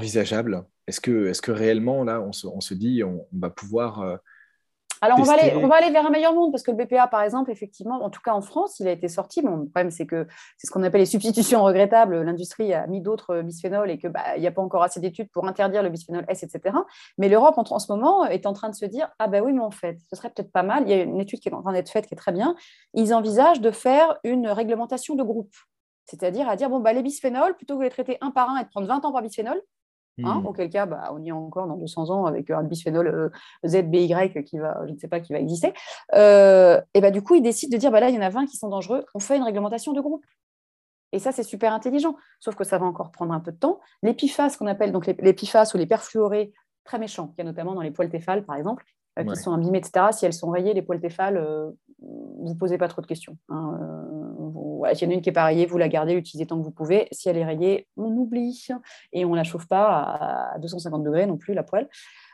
Est-ce que, est-ce que réellement, là, on se, on se dit on, on va pouvoir euh, Alors, on va, tester... aller, on va aller vers un meilleur monde, parce que le B P A, par exemple, effectivement, en tout cas en France, il a été sorti. Bon, le problème, c'est que c'est ce qu'on appelle les substitutions regrettables. L'industrie a mis d'autres bisphénols et qu'il bah, n'y a pas encore assez d'études pour interdire le bisphénol S, et cetera. Mais l'Europe, en, en ce moment, est en train de se dire « Ah ben oui, mais en fait, ce serait peut-être pas mal. » Il y a une étude qui est en train d'être faite qui est très bien. Ils envisagent de faire une réglementation de groupe. C'est-à-dire à dire, bon, bah, les bisphénols, plutôt que de les traiter un par un et de prendre vingt ans par bisphénol, Hein, mmh. auquel cas, bah, on y est encore dans deux cents ans avec un bisphénol euh, Z B Y qui va, je ne sais pas, qui va exister. Euh, et bah, du coup, ils décident de dire, bah, là, il y en a vingt qui sont dangereux, on fait une réglementation de groupe. Et ça, c'est super intelligent, sauf que ça va encore prendre un peu de temps. Les P F A S, qu'on appelle donc les, les P F A S ou les perfluorés, très méchants, qu'il y a notamment dans les poils téphales, par exemple, euh, ouais. qui sont imbibés, et cetera. Si elles sont rayées, les poils téphales, euh, vous ne posez pas trop de questions. Hein. Euh, vous, ouais, s'il y en a une qui n'est pas rayée, vous la gardez, l'utilisez tant que vous pouvez. Si elle est rayée, on oublie et on ne la chauffe pas à deux cent cinquante degrés non plus, la poêle.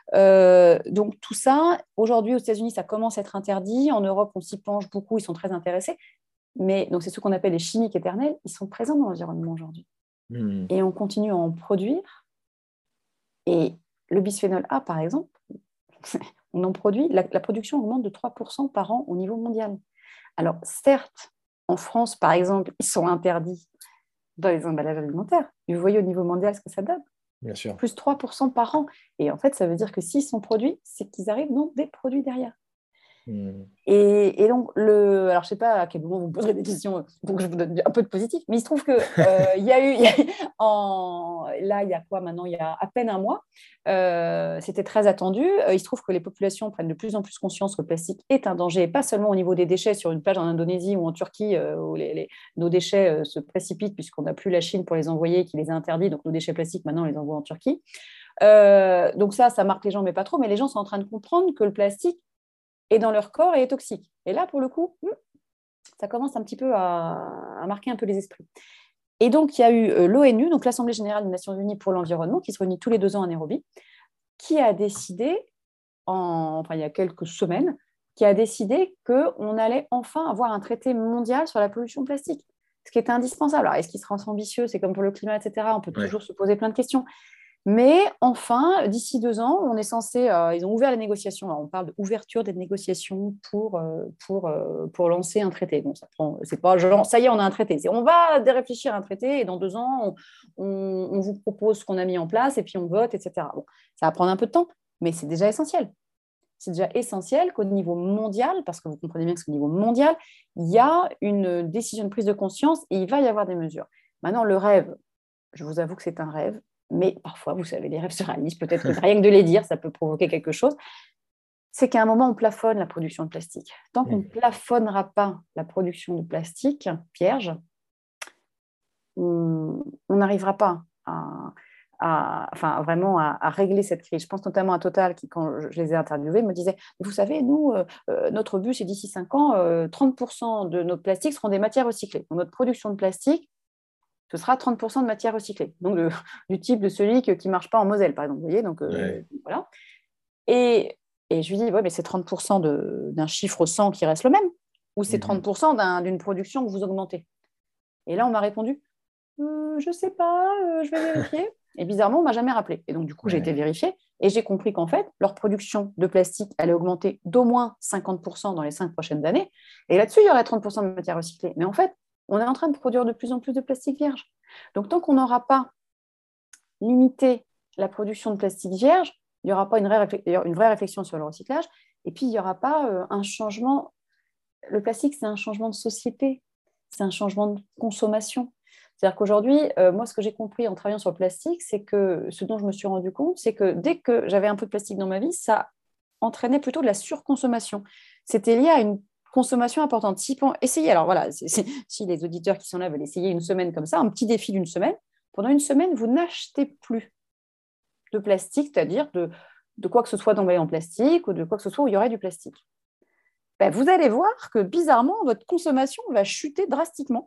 Euh, donc tout ça, aujourd'hui aux États-Unis, ça commence à être interdit. En Europe, on s'y penche beaucoup, ils sont très intéressés. Mais donc c'est ce qu'on appelle les chimiques éternels, ils sont présents dans l'environnement aujourd'hui. Mmh. Et on continue à en produire. Et le bisphénol A, par exemple, on en produit, la, la production augmente de trois pour cent par an au niveau mondial. Alors, certes, en France, par exemple, ils sont interdits dans les emballages alimentaires. Vous voyez au niveau mondial ce que ça donne. Bien sûr. Plus trois pour cent par an. Et en fait, ça veut dire que s'ils sont produits, c'est qu'ils arrivent dans des produits derrière. Mmh. Et, et donc, le, alors je ne sais pas à quel moment vous me poserez des questions pour que je vous donne un peu de positif, mais il se trouve qu'il euh, y a eu, y a, en, là, il y a quoi maintenant, il y a à peine un mois, euh, c'était très attendu. Il se trouve que les populations prennent de plus en plus conscience que le plastique est un danger, et pas seulement au niveau des déchets sur une plage en Indonésie ou en Turquie, euh, où les, les, nos déchets euh, se précipitent puisqu'on n'a plus la Chine pour les envoyer, qui les a interdits, donc nos déchets plastiques, maintenant, on les envoie en Turquie. Euh, donc ça, ça marque les gens, mais pas trop, mais les gens sont en train de comprendre que le plastique est dans leur corps et est toxique. Et là, pour le coup, ça commence un petit peu à, à marquer un peu les esprits. Et donc, il y a eu l'ONU, donc l'Assemblée générale des Nations unies pour l'environnement, qui se réunit tous les deux ans à Nairobi, qui a décidé, en, enfin, il y a quelques semaines, qui a décidé qu'on allait enfin avoir un traité mondial sur la pollution plastique, ce qui est indispensable. Alors, est-ce qu'il sera ambitieux? C'est comme pour le climat, et cetera. On peut toujours ouais. se poser plein de questions. Mais enfin, d'ici deux ans, on est censé, euh, ils ont ouvert les négociations. Alors, on parle d'ouverture des négociations pour, euh, pour, euh, pour lancer un traité. Bon, ça prend, c'est pas genre, ça y est, on a un traité. C'est, on va réfléchir à un traité et dans deux ans, on, on, on vous propose ce qu'on a mis en place et puis on vote, et cetera. Bon, ça va prendre un peu de temps, mais c'est déjà essentiel. C'est déjà essentiel qu'au niveau mondial, parce que vous comprenez bien que c'est au niveau mondial, il y a une décision de prise de conscience et il va y avoir des mesures. Maintenant, le rêve, je vous avoue que c'est un rêve. Mais parfois, vous savez, les rêves se réalisent. Peut-être que rien que de les dire, ça peut provoquer quelque chose. c'est qu'à un moment, on plafonne la production de plastique. Tant qu'on ne plafonnera pas la production de plastique vierge, on n'arrivera pas à, à, enfin, vraiment à, à régler cette crise. Je pense notamment à Total, qui, quand je les ai interviewés, me disait « Vous savez, nous, euh, notre but, c'est d'ici cinq ans, euh, trente pour cent de nos plastiques seront des matières recyclées. Donc, notre production de plastique, ce sera trente pour cent de matières recyclées. » Donc, le, du type de celui qui ne marche pas en Moselle, par exemple. Vous voyez, donc, euh, ouais. Voilà. Et, et je lui dis « Ouais, mais c'est trente pour cent de, d'un chiffre cent qui reste le même, ou c'est trente pour cent d'un, d'une production que vous augmentez ?» Et là, on m'a répondu euh, « Je ne sais pas, euh, je vais vérifier. » Et bizarrement, on ne m'a jamais rappelé. Et donc, du coup, ouais. j'ai été vérifiée et j'ai compris qu'en fait, leur production de plastique allait augmenter d'au moins cinquante pour cent dans les cinq prochaines années. Et là-dessus, il y aurait trente pour cent de matières recyclées. Mais en fait, on est en train de produire de plus en plus de plastique vierge. Donc, tant qu'on n'aura pas limité la production de plastique vierge, il n'y aura pas une vraie, réflexion, une vraie réflexion sur le recyclage. Et puis, il n'y aura pas euh, un changement. Le plastique, c'est un changement de société. C'est un changement de consommation. C'est-à-dire qu'aujourd'hui, euh, moi, ce que j'ai compris en travaillant sur le plastique, c'est que ce dont je me suis rendu compte, c'est que dès que j'avais un peu de plastique dans ma vie, ça entraînait plutôt de la surconsommation. C'était lié à une consommation importante. Si, essayez, alors voilà, c'est, c'est, si les auditeurs qui sont là veulent essayer une semaine comme ça, un petit défi d'une semaine, pendant une semaine, vous n'achetez plus de plastique, c'est-à-dire de, de quoi que ce soit d'emballé en plastique ou de quoi que ce soit où il y aurait du plastique. Ben, vous allez voir que bizarrement, votre consommation va chuter drastiquement.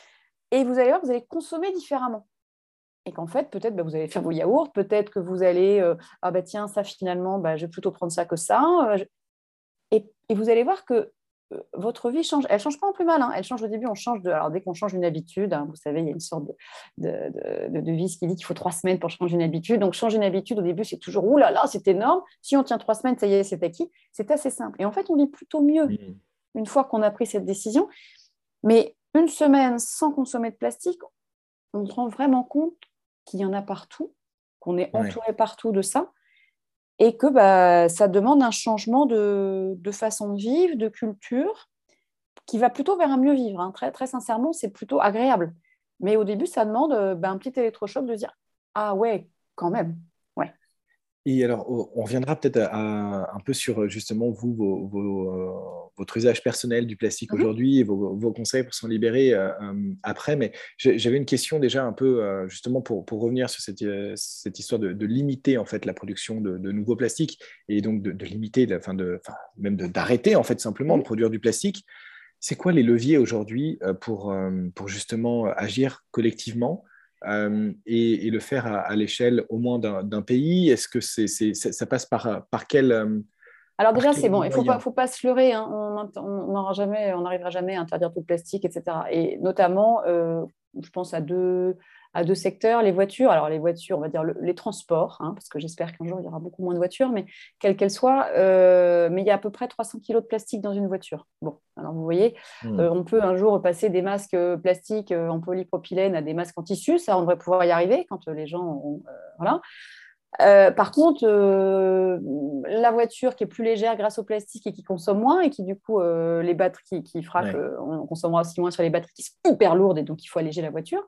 Et vous allez voir que vous allez consommer différemment. Et qu'en fait, peut-être, bah, vous allez faire vos yaourts, peut-être que vous allez, euh, ah bah tiens, ça finalement, bah, je vais plutôt prendre ça que ça. Euh, je... et, et vous allez voir que euh, votre vie change. Elle ne change pas en plus mal. Hein. Elle change au début, on change de. Alors, dès qu'on change une habitude, hein, vous savez, il y a une sorte de, de, de, de devise qui dit qu'il faut trois semaines pour changer une habitude. Donc, changer une habitude, au début, c'est toujours, ouh là là, c'est énorme. Si on tient trois semaines, ça y est, c'est acquis. C'est assez simple. Et en fait, on vit plutôt mieux mmh. une fois qu'on a pris cette décision. Mais une semaine sans consommer de plastique, on se rend vraiment compte qu'il y en a partout, qu'on est entouré ouais. partout de ça, et que bah, ça demande un changement de, de façon de vivre, de culture, qui va plutôt vers un mieux vivre. Hein. Très, très sincèrement, c'est plutôt agréable. Mais au début, ça demande bah, un petit électrochoc de dire « Ah ouais, quand même ». Ouais. Et alors, on reviendra peut-être à, à, un peu sur justement vous, vos, vos, euh, votre usage personnel du plastique mm-hmm. aujourd'hui et vos, vos conseils pour s'en libérer euh, après. Mais j'avais une question déjà un peu euh, justement pour, pour revenir sur cette, cette histoire de, de limiter en fait la production de, de nouveaux plastiques et donc de, de limiter, de, enfin de, enfin, même d'arrêter en fait simplement mm-hmm. de produire du plastique. C'est quoi les leviers aujourd'hui pour, pour justement agir collectivement Euh, et, et le faire à, à l'échelle au moins d'un, d'un pays? Est-ce que c'est, c'est, ça passe par, par quel euh, Alors déjà, c'est bon, il ne faut pas, faut pas se leurrer, hein. on n'arrivera jamais, on jamais à interdire tout le plastique, et cetera. Et notamment, euh, je pense à deux, à deux secteurs, les voitures. Alors les voitures, on va dire le, les transports, hein, parce que j'espère qu'un jour, il y aura beaucoup moins de voitures, mais quelles qu'elles soient, euh, mais il y a à peu près trois cents kilos de plastique dans une voiture. Bon, alors vous voyez, mmh. euh, on peut un jour passer des masques plastiques en polypropylène à des masques en tissu, ça, on devrait pouvoir y arriver quand les gens ont, euh, voilà. Euh, par contre, euh, la voiture qui est plus légère grâce au plastique et qui consomme moins et qui du coup, euh, les batteries qui, qui fera ouais. qu'on consommera aussi moins sur les batteries qui sont hyper lourdes et donc il faut alléger la voiture.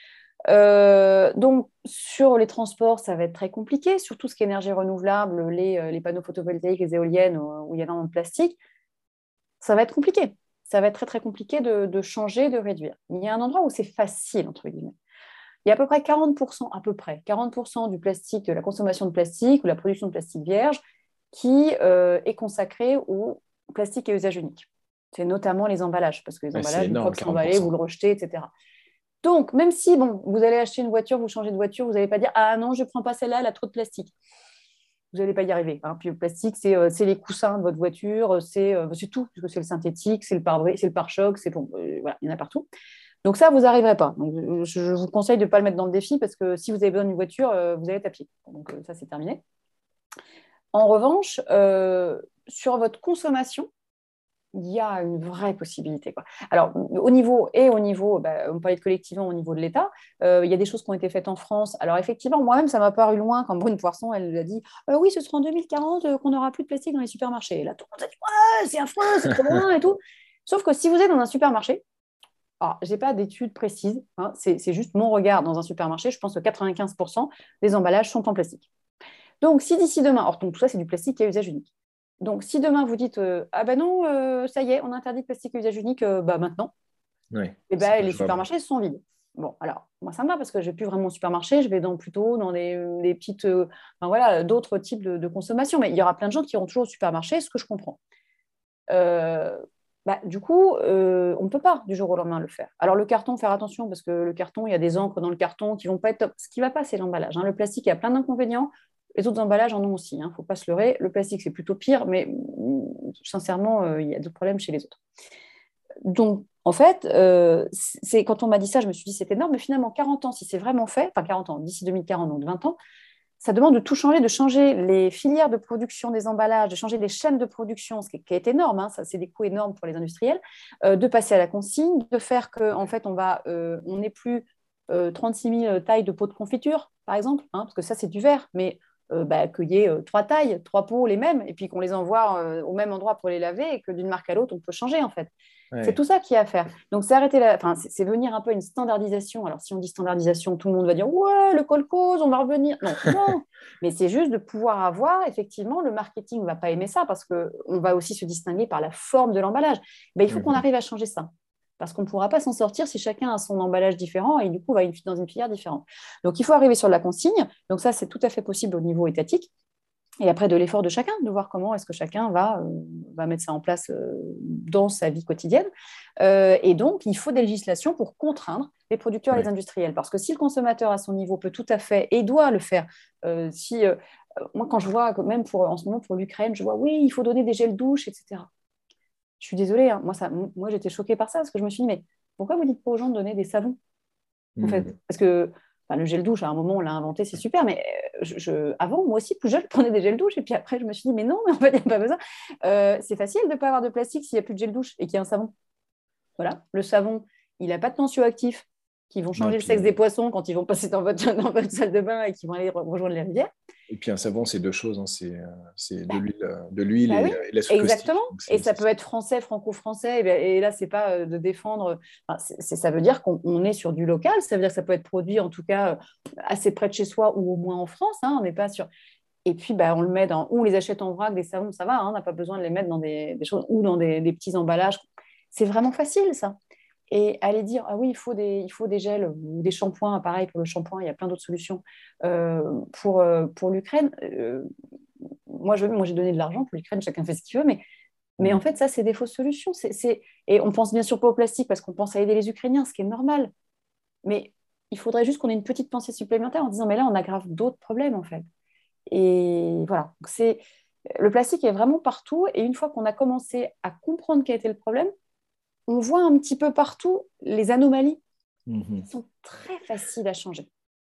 Euh, donc sur les transports, ça va être très compliqué, surtout ce qui est énergie renouvelable, les, les panneaux photovoltaïques, les éoliennes où il y a énormément de plastique, ça va être compliqué. Ça va être très très compliqué de, de changer, de réduire. Il y a un endroit où c'est facile, entre guillemets. Il y a à peu près quarante pour cent, à peu près quarante pour cent du plastique, de la consommation de plastique ou la production de plastique vierge qui euh, est consacrée au plastique à usage unique. C'est notamment les emballages, parce que les ouais, emballages, une fois que c'est emballé, vous le rejetez, et cetera. Donc, même si bon, vous allez acheter une voiture, vous changez de voiture, vous n'allez pas dire « Ah non, je ne prends pas celle-là, elle a trop de plastique ». Vous n'allez pas y arriver. Hein. Puis le plastique, c'est, euh, c'est les coussins de votre voiture, c'est, euh, c'est tout, parce que c'est le synthétique, c'est le pare-brise, c'est le pare-choc, c'est bon, euh, voilà, il y en a partout. Donc ça, vous n'arriverez pas. Donc, je vous conseille de ne pas le mettre dans le défi parce que si vous avez besoin d'une voiture, euh, vous allez être à pied. Donc euh, ça, c'est terminé. En revanche, euh, sur votre consommation, il y a une vraie possibilité, quoi. Alors, au niveau, et au niveau, bah, on parlait de collectivement au niveau de l'État, euh, il y a des choses qui ont été faites en France. Alors effectivement, moi-même, ça m'a paru loin quand Brune Poisson, elle a dit euh, « Oui, ce sera en deux mille quarante euh, qu'on n'aura plus de plastique dans les supermarchés. » Et là, tout le monde a dit « Ouais, c'est affreux, c'est trop loin et tout. » Sauf que si vous êtes dans un supermarché, alors, je n'ai pas d'études précises, hein, c'est, c'est juste mon regard dans un supermarché, je pense que quatre-vingt-quinze pour cent des emballages sont en plastique. Donc, si d'ici demain, or donc, tout ça, c'est du plastique à usage unique. Donc, si demain vous dites euh, ah ben non, euh, ça y est, on interdit le plastique à usage unique, euh, bah maintenant, Oui, et c'est ben pas les jouable. supermarchés sont vides. Bon, alors moi ça me va parce que je vais plus vraiment au supermarché, je vais dans, plutôt dans des, des petites, euh, enfin, voilà, d'autres types de, de consommation. Mais il y aura plein de gens qui iront toujours au supermarché, ce que je comprends. Euh, bah, du coup, euh, on ne peut pas du jour au lendemain le faire. Alors le carton, faire attention parce que le carton, il y a des encres dans le carton qui vont pas être top. Ce qui ne va pas, c'est l'emballage, hein. Le plastique, il y a plein d'inconvénients. Les autres emballages en ont aussi, il ne faut pas se leurrer. Le plastique, c'est plutôt pire, mais mm, sincèrement, euh, il y a d'autres problèmes chez les autres. Donc, en fait, euh, c'est quand on m'a dit ça, je me suis dit c'est énorme, mais finalement, quarante ans, si c'est vraiment fait, enfin quarante ans, d'ici deux mille quarante, donc vingt ans, ça demande de tout changer, de changer les filières de production des emballages, de changer les chaînes de production, ce qui est, qui est énorme, hein, ça c'est des coûts énormes pour les industriels, euh, de passer à la consigne, de faire qu'en en fait on va, euh, on n'est plus euh, trente-six mille tailles de pots de confiture, par exemple, hein, parce que ça c'est du verre, mais euh, bah, qu'il y ait euh, trois tailles, trois pots les mêmes, et puis qu'on les envoie euh, au même endroit pour les laver, et que d'une marque à l'autre on peut changer en fait. C'est Ouais. tout ça qu'il y a à faire. Donc, c'est arrêter la... enfin, c'est, c'est venir un peu à une standardisation. Alors, si on dit standardisation, tout le monde va dire ouais, le kolkhoz, on va revenir. Non, non. Mais c'est juste de pouvoir avoir, effectivement, le marketing ne va pas aimer ça parce qu'on va aussi se distinguer par la forme de l'emballage. Ben, il faut qu'on Mhm. arrive à changer ça. Parce qu'on ne pourra pas s'en sortir si chacun a son emballage différent et du coup va dans une filière différente. Donc, il faut arriver sur la consigne. Donc, ça, c'est tout à fait possible au niveau étatique. Et après, de l'effort de chacun, de voir comment est-ce que chacun va, euh, va mettre ça en place euh, dans sa vie quotidienne. Euh, et donc, il faut des législations pour contraindre les producteurs et les Ouais. industriels. Parce que si le consommateur, à son niveau, peut tout à fait et doit le faire, euh, si, euh, moi, quand je vois, même pour, en ce moment pour l'Ukraine, je vois, oui, il faut donner des gels douches, et cetera. Je suis désolée, hein, moi, ça, moi j'étais choquée par ça, parce que je me suis dit, mais pourquoi vous dites pas aux gens de donner des savons en fait. Mhm. Parce que enfin, le gel douche, à un moment, on l'a inventé, c'est super, mais euh, je, je- avant, moi aussi, plus jeune, je prenais des gels douche, et puis après, je me suis dit, mais non, mais en fait, il n'y a pas besoin. Euh, c'est facile de ne pas avoir de plastique s'il n'y a plus de gel douche et qu'il y a un savon. Voilà, le savon, il n'a pas de tensioactifs qui vont Non, changer le puis, sexe euh, des poissons quand ils vont passer dans votre, dans votre salle de bain et qu'ils vont aller re- rejoindre les rivières. et puis un savon, c'est deux choses, hein. C'est euh, c'est de Ben, l'huile, euh, de l'huile bah et, oui, euh, et de la soude exactement. caustique. Donc Et c'est ça c'est peut ça. être français, franco-français. Et, ben- et là, c'est pas euh, de défendre. Enfin, c'est- c'est- ça veut dire qu'on on est sur du local. Ça veut dire que ça peut être produit, en tout cas, euh, assez près de chez soi ou au moins en France, hein, on n'est pas sur. Et puis, bah, on le met dans. Ou on les achète en vrac, des savons, ça va. Hein, on n'a pas besoin de les mettre dans des, des choses ou dans des, des petits emballages. C'est vraiment facile, ça. Et aller dire, ah oui, il faut des, il faut des gels ou des shampoings, pareil pour le shampoing, il y a plein d'autres solutions euh, pour, euh, pour l'Ukraine. Euh, moi, je, moi, j'ai donné de l'argent pour l'Ukraine, chacun fait ce qu'il veut, mais, mais en Mhm. fait, ça, c'est des fausses solutions. C'est, c'est... Et on pense bien sûr pas au plastique parce qu'on pense à aider les Ukrainiens, ce qui est normal. Mais il faudrait juste qu'on ait une petite pensée supplémentaire en disant, mais là, on aggrave d'autres problèmes, en fait. Et voilà. Donc, c'est... Le plastique est vraiment partout. Et une fois qu'on a commencé à comprendre quel était le problème, on voit un petit peu partout les anomalies Mhm. qui sont très faciles à changer.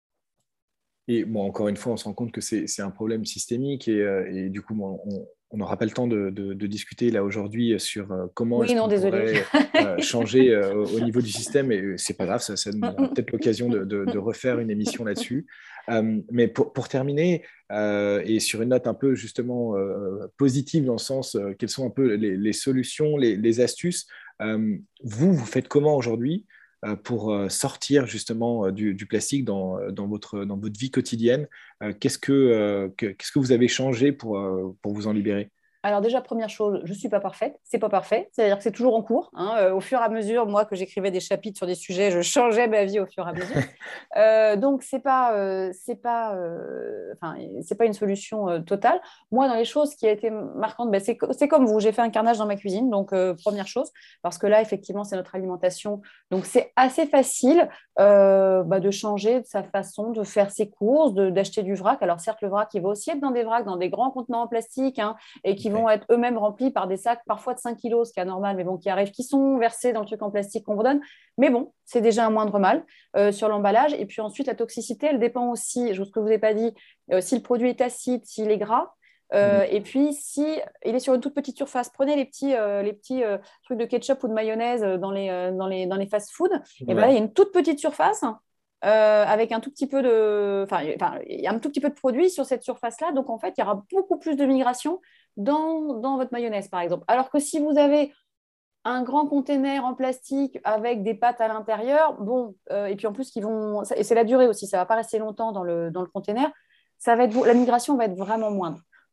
Et bon, encore une fois, on se rend compte que c'est c'est un problème systémique et, euh, et du coup, bon, on on n'aura pas le temps de, de- de discuter là aujourd'hui sur euh, comment est-ce Oui, non, qu'on désolé. pourrait euh, changer euh, au au niveau du système. Et euh, c'est pas grave, ça, ça nous donnera peut-être l'occasion de, de- de refaire une émission là-dessus. Euh, mais pour, pour terminer, euh, et sur une note un peu justement euh, positive dans le sens, euh, quelles sont un peu les, les solutions, les, les astuces, euh, vous, vous faites comment aujourd'hui euh, pour euh, sortir justement euh, du, du plastique dans, euh, dans votre, dans votre vie quotidienne? Euh, qu'est-ce que, euh, que- qu'est-ce que vous avez changé pour, euh, pour vous en libérer? Alors déjà, première chose, je ne suis pas parfaite, c'est pas parfait, c'est-à-dire que c'est toujours en cours, hein. Euh, au fur et à mesure, moi, que j'écrivais des chapitres sur des sujets, je changeais ma vie au fur et à mesure. Euh, donc, c'est pas, euh, c'est pas, euh, enfin, c'est pas une solution euh, totale. Moi, dans les choses qui a été marquante, ben, c'est, co- c'est comme vous, j'ai fait un carnage dans ma cuisine, donc euh, première chose, parce que là, effectivement, c'est notre alimentation, donc c'est assez facile euh, bah, de changer de sa façon de faire ses courses, de, d'acheter du vrac. Alors certes, le vrac, il va aussi être dans des vracs, dans des grands contenants en plastique, hein, et qui vont Ouais. être eux-mêmes remplis par des sacs parfois de cinq kilos, ce qui est anormal, mais bon, qui arrivent, qui sont versés dans le truc en plastique qu'on vous donne. Mais bon, c'est déjà un moindre mal euh, sur l'emballage. Et puis ensuite, la toxicité, elle dépend aussi, chose que je vous ai pas dit, euh, si le produit est acide, s'il est gras. Mm. Euh, et puis, si il est sur une toute petite surface, prenez les petits, euh, les petits euh, trucs de ketchup ou de mayonnaise dans les, euh, dans les, dans les fast-food. Et ben là, il y Ouais. a une toute petite surface euh, avec un tout petit peu de, enfin, il y a un tout petit peu de produit sur cette surface-là. Donc, en fait, il y aura beaucoup plus de migration dans, dans votre mayonnaise, par exemple. Alors que si vous avez un grand container en plastique avec des pâtes à l'intérieur, bon, euh, et puis en plus, qui vont, et c'est la durée aussi, ça ne va pas rester longtemps dans le, dans le container, ça va être, la migration va être vraiment moindre.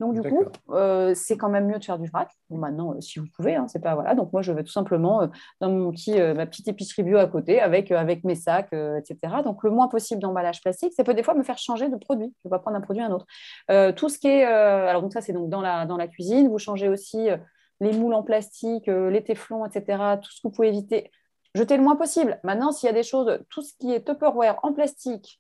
Donc, du coup, euh, c'est quand même mieux de faire du vrac. Bon, maintenant, euh, si vous pouvez, hein, c'est pas voilà. Donc, moi, je vais tout simplement euh, dans mon petit, euh, ma petite épicerie bio à côté avec, euh, avec mes sacs, euh, et cetera. Donc, le moins possible d'emballage plastique. Ça peut des fois me faire changer de produit. Je vais pas prendre un produit à un autre. Euh, tout ce qui est, euh, alors donc ça, c'est donc dans la dans la cuisine. Vous changez aussi euh, les moules en plastique, euh, les téflons, et cetera. Tout ce que vous pouvez éviter. Jetez le moins possible. Maintenant, s'il y a des choses, tout ce qui est Tupperware en plastique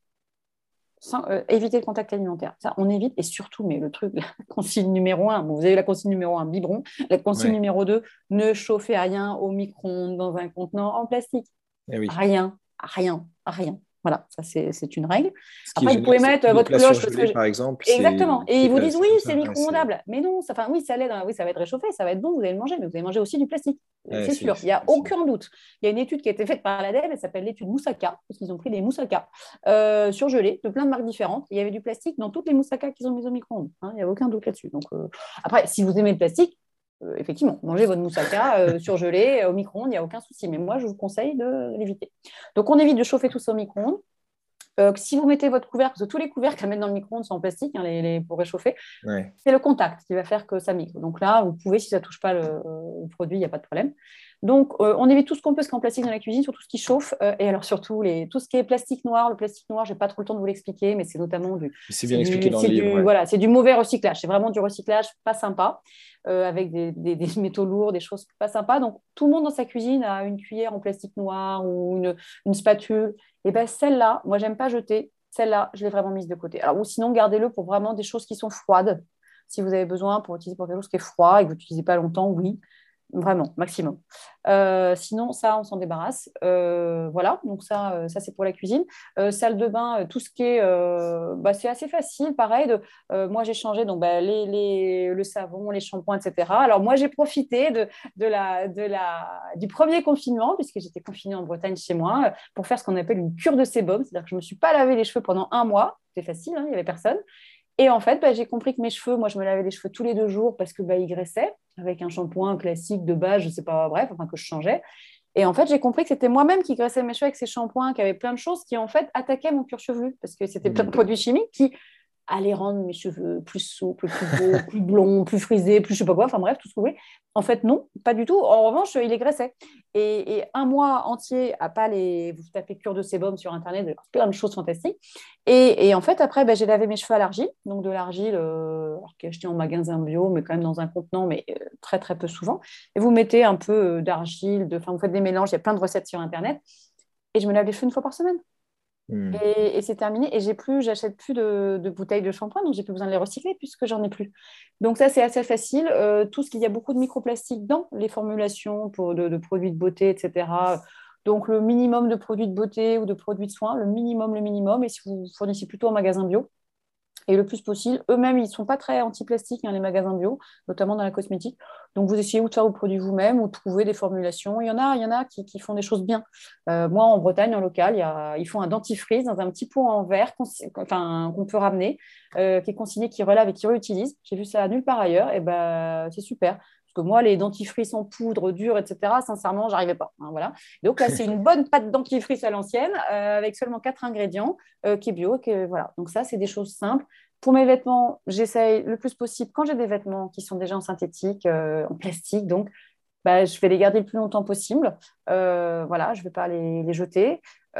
sans, euh, éviter le contact alimentaire. Ça, on évite. Et surtout, mais le truc, la consigne numéro un, bon, vous avez la consigne numéro un, biberon. La consigne Ouais. numéro deux, ne chauffez rien au micro-ondes dans un contenant en plastique. Eh oui. Rien, rien, rien. Voilà, ça c'est, c'est une règle. Ce qui est Après, vous génial, pouvez c'est mettre que euh, les votre plats cloche. Parce surgelés, que... par exemple, Exactement. c'est Et ils vous c'est- disent, c'est oui, comme c'est ça. Ouais, c'est micro-ondable. Mais non, ça, enfin, oui, ça l'aide, hein, oui, ça va être réchauffé, ça va être bon, vous allez le manger, mais vous allez manger aussi du plastique. ouais, C'est c'est- sûr, il n'y a c'est- aucun doute. Il y a une étude qui a été faite par l'A D E M, elle s'appelle l'étude Moussaka, parce qu'ils ont pris des moussaka euh, surgelés de plein de marques différentes. Il y avait du plastique dans toutes les moussaka qu'ils ont mis au micro-ondes. Hein, il n'y a aucun doute là-dessus. Donc, euh, après, si vous aimez le plastique, euh, effectivement, mangez votre moussaka euh, surgelé euh, au micro-ondes, il n'y a aucun souci. Mais moi, je vous conseille de l'éviter. Donc, on évite de chauffer tout ça au micro-ondes. Euh, si vous mettez votre couvercle, parce que tous les couvercles à mettre dans le micro-ondes sont en plastique, hein, les, les, pour réchauffer, ouais. c'est le contact qui va faire que ça mixe. Donc là, vous pouvez, si ça ne touche pas le, le produit, il n'y a pas de problème. Donc, euh, on évite tout ce qu'on peut, ce qu'en plastique dans la cuisine, surtout ce qui chauffe. Euh, et alors, surtout, les, tout ce qui est plastique noir. Le plastique noir, je n'ai pas trop le temps de vous l'expliquer, mais c'est notamment du, C'est c'est bien expliqué du, dans c'est le livre. du, Ouais. voilà, c'est du mauvais recyclage. C'est vraiment du recyclage pas sympa, euh, avec des, des, des métaux lourds, des choses pas sympas. Donc, tout le monde dans sa cuisine a une cuillère en plastique noir ou une, une spatule. Et bien, celle-là, moi, j'aime pas jeter. Celle-là, je l'ai vraiment mise de côté. Alors, ou sinon, gardez-le pour vraiment des choses qui sont froides. Si vous avez besoin pour utiliser pour quelque chose qui est froid et que vous n'utilisez pas longtemps, oui, vraiment, maximum. Euh, sinon, ça, on s'en débarrasse. Euh, voilà, donc ça, euh, ça c'est pour la cuisine. Euh, salle de bain, euh, tout ce qui est... euh, bah, c'est assez facile, pareil. De, euh, moi, j'ai changé donc, bah, les, les, le savon, les shampoings, et cetera. Alors, moi, j'ai profité de, de la, de la, du premier confinement, puisque j'étais confinée en Bretagne chez moi, pour faire ce qu'on appelle une cure de sébum. C'est-à-dire que je ne me suis pas lavé les cheveux pendant un mois. C'était facile, hein, il n'y avait personne. Et en fait, bah, j'ai compris que mes cheveux, moi, je me lavais les cheveux tous les deux jours parce que bah, ils graissaient avec un shampoing classique de base, je ne sais pas, bref, enfin que je changeais. Et en fait, j'ai compris que c'était moi-même qui graissais mes cheveux avec ces shampoings, qui avaient plein de choses qui, en fait, attaquaient mon cuir chevelu parce que c'était plein de Mmh. produits chimiques qui allaient rendre mes cheveux plus souples, plus beaux, plus blonds, plus frisés, plus je sais pas quoi, enfin bref, tout ce que vous voulez. En fait, non, pas du tout. En revanche, il les graissait. Et, et un mois entier à pas les... Vous tapez cure de sébum sur Internet, il y a plein de choses fantastiques. Et, et en fait, après, ben, j'ai lavé mes cheveux à l'argile. Donc de l'argile euh, qui est achetée en magasin bio, mais quand même dans un contenant, mais euh, très, très peu souvent. Et vous mettez un peu euh, d'argile, de... enfin, vous faites des mélanges, il y a plein de recettes sur Internet. Et je me lave les cheveux une fois par semaine. Mmh. Et, et c'est terminé. Et j'ai plus, j'achète plus de, de bouteilles de shampoing, donc j'ai plus besoin de les recycler puisque j'en ai plus. Donc ça, c'est assez facile. Euh, tout ce qu'il y a beaucoup de microplastiques dans les formulations pour de, de produits de beauté, et cetera. Donc le minimum de produits de beauté ou de produits de soins, le minimum, le minimum. Et si vous fournissez plutôt en magasin bio, et le plus possible. Eux-mêmes, ils ne sont pas très anti-plastique, hein, les magasins bio, notamment dans la cosmétique. Donc, vous essayez ou de faire vos produits vous-même ou de trouver des formulations. Il y en a, il y en a qui, qui font des choses bien. Euh, moi, en Bretagne, en local, il y a, ils font un dentifrice dans un petit pot en verre enfin, qu'on peut ramener, euh, qui est consigné, qui relave et qui réutilise. J'ai vu ça nulle part ailleurs. Et ben, c'est super. Parce que moi, les dentifrices en poudre, dure, et cetera, sincèrement, j'arrivais pas. Hein, voilà. Donc là, c'est une bonne pâte dentifrice à l'ancienne, euh, avec seulement quatre ingrédients, euh, qui est bio. Qui est, voilà. Donc ça, c'est des choses simples. Pour mes vêtements, j'essaye le plus possible, quand j'ai des vêtements qui sont déjà en synthétique, euh, en plastique, donc bah, je vais les garder le plus longtemps possible. Euh, voilà, je ne vais pas les, les jeter.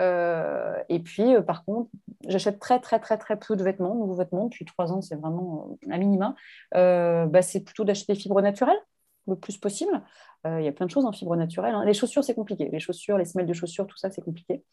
Euh, et puis, euh, par contre, j'achète très, très, très, très peu de vêtements, nouveaux vêtements. Depuis trois ans, c'est vraiment euh, un minima. Euh, bah, c'est plutôt d'acheter des fibres naturelles le plus possible. Euh, il y a plein de choses en fibres naturelles. Hein. Les chaussures, c'est compliqué. Les chaussures, les semelles de chaussures, tout ça, c'est compliqué.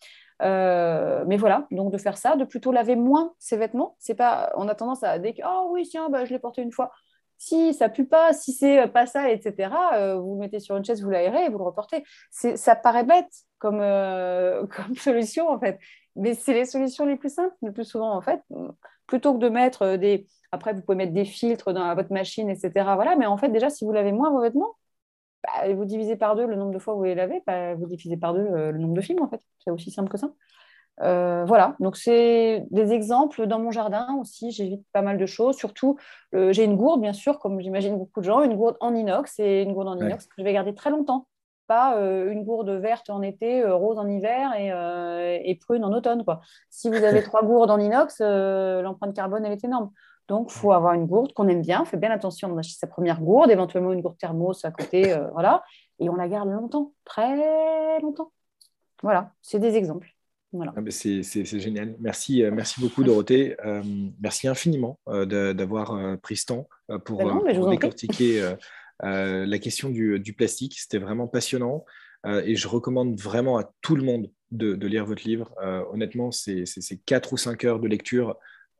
Euh, mais voilà, donc de faire ça, de plutôt laver moins ses vêtements. C'est pas, on a tendance à dire, oh oui, tiens, bah, je l'ai porté une fois. Si ça pue pas, si c'est pas ça, et cetera, euh, vous le mettez sur une chaise, vous l'aérez et vous le reportez. C'est, ça paraît bête comme, euh, comme solution, en fait. Mais c'est les solutions les plus simples, le plus souvent, en fait. Plutôt que de mettre des... Après, vous pouvez mettre des filtres dans votre machine, et cetera. Voilà. Mais en fait, déjà, si vous lavez moins vos vêtements, bah, vous divisez par deux le nombre de fois où vous les lavez, bah, vous divisez par deux euh, le nombre de films, en fait. C'est aussi simple que ça. Euh, voilà, donc c'est des exemples. Dans mon jardin aussi, j'évite pas mal de choses. Surtout, euh, j'ai une gourde, bien sûr, comme j'imagine beaucoup de gens, une gourde en inox et une gourde en inox Ouais. que je vais garder très longtemps. Pas euh, une gourde verte en été, euh, rose en hiver et, euh, et prune en automne, quoi. Si vous avez trois gourdes en inox, euh, l'empreinte carbone, elle est énorme. Donc, il faut avoir une gourde qu'on aime bien. On fait bien attention, on achète sa première gourde, éventuellement une gourde thermos à côté, euh, voilà. Et on la garde longtemps, très longtemps. Voilà, c'est des exemples. Voilà. Ah ben c'est, c'est, c'est génial. Merci, euh, merci beaucoup, Dorothée. Euh, merci infiniment euh, de- d'avoir euh, pris ce temps euh, pour, Ben euh, non, mais je pour vous en prie. décortiquer euh, euh, la question du, du plastique. C'était vraiment passionnant euh, et je recommande vraiment à tout le monde de, de lire votre livre. Euh, honnêtement, c'est, c'est, c'est quatre ou cinq heures de lecture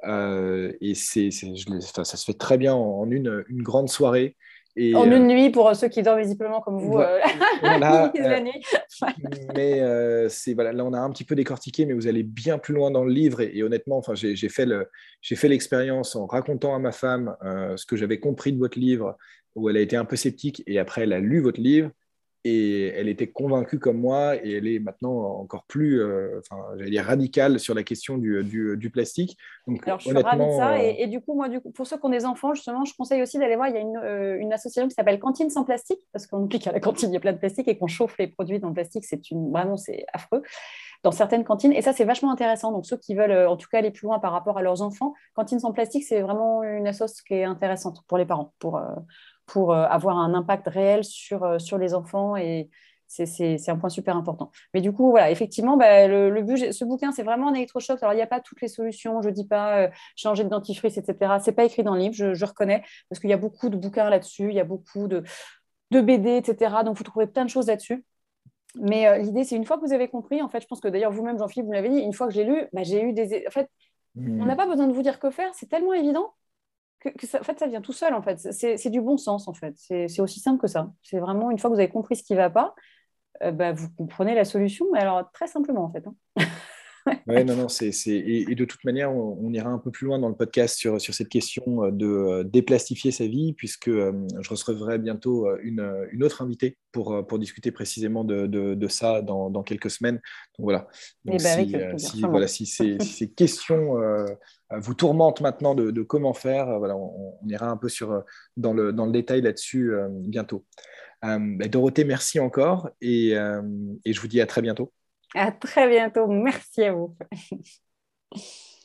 euh, et c'est, c'est- je l'ai- enfin, ça se fait très bien en, en une, une grande soirée. Et En euh, une nuit, pour ceux qui dorment visiblement comme vous, vo- euh, ils voilà, lisent euh, la nuit. mais euh, c'est voilà, là on a un petit peu décortiqué, mais vous allez bien plus loin dans le livre et, et honnêtement, enfin j'ai j'ai fait le, j'ai fait l'expérience en racontant à ma femme euh, ce que j'avais compris de votre livre, où elle a été un peu sceptique et après elle a lu votre livre et elle était convaincue comme moi et elle est maintenant encore plus, euh, enfin j'allais dire radicale sur la question du, du, du plastique. Donc Alors, je suis ravie de ça. honnêtement, euh, Et, et du coup, moi, du coup, pour ceux qui ont des enfants, justement, je conseille aussi d'aller voir. Il y a une, euh, une association qui s'appelle Cantine sans plastique, parce qu'on oublie qu'à la cantine, il y a plein de plastique et qu'on chauffe les produits dans le plastique. C'est une, vraiment, c'est affreux dans certaines cantines. Et ça, c'est vachement intéressant. Donc, ceux qui veulent, euh, en tout cas, aller plus loin par rapport à leurs enfants, Cantine sans plastique, c'est vraiment une association qui est intéressante pour les parents, pour, euh, pour euh, avoir un impact réel sur, euh, sur les enfants. Et c'est c'est- c'est un point super important. Mais du coup, voilà, effectivement, bah, le, le but, ce bouquin, c'est vraiment un électrochoc. Alors, il n'y a pas toutes les solutions. Je ne dis pas euh, changer de dentifrice, et cetera. Ce n'est pas écrit dans le livre, je, je reconnais, parce qu'il y a beaucoup de bouquins là-dessus, il y a beaucoup de, de B D, et cetera. Donc, vous trouvez plein de choses là-dessus. Mais euh, l'idée, c'est une fois que vous avez compris, en fait, je pense que d'ailleurs, vous-même, Jean-Philippe, vous l'avez dit, une fois que j'ai lu, bah, j'ai eu des. En fait, on n'a hmm, pas besoin de vous dire que faire, c'est tellement évident que, que ça, en fait, ça vient tout seul, en fait. C'est c'est du bon sens, en fait. C'est c'est aussi simple que ça. C'est vraiment, une fois que vous avez compris ce qui ne va pas, euh, bah, vous comprenez la solution, mais alors très simplement, en fait. Hein. ouais, non, non, c'est, c'est... Et, et de toute manière, on, on ira un peu plus loin dans le podcast sur, sur cette question euh, de euh, déplastifier sa vie, puisque euh, je recevrai bientôt euh, une, euh, une autre invitée pour, euh, pour discuter précisément de, de, de ça dans, dans quelques semaines. Donc voilà. Et Donc ben avec si, euh, plaisir, si, voilà, seulement. si, ces, si ces questions euh, vous tourmentent maintenant de, de comment faire, euh, voilà, on, on ira un peu sur, euh, dans, le, dans le détail là-dessus euh, bientôt. Euh, bah, Dorothée, merci encore et, euh, et je vous dis à très bientôt. À très bientôt. Merci à vous.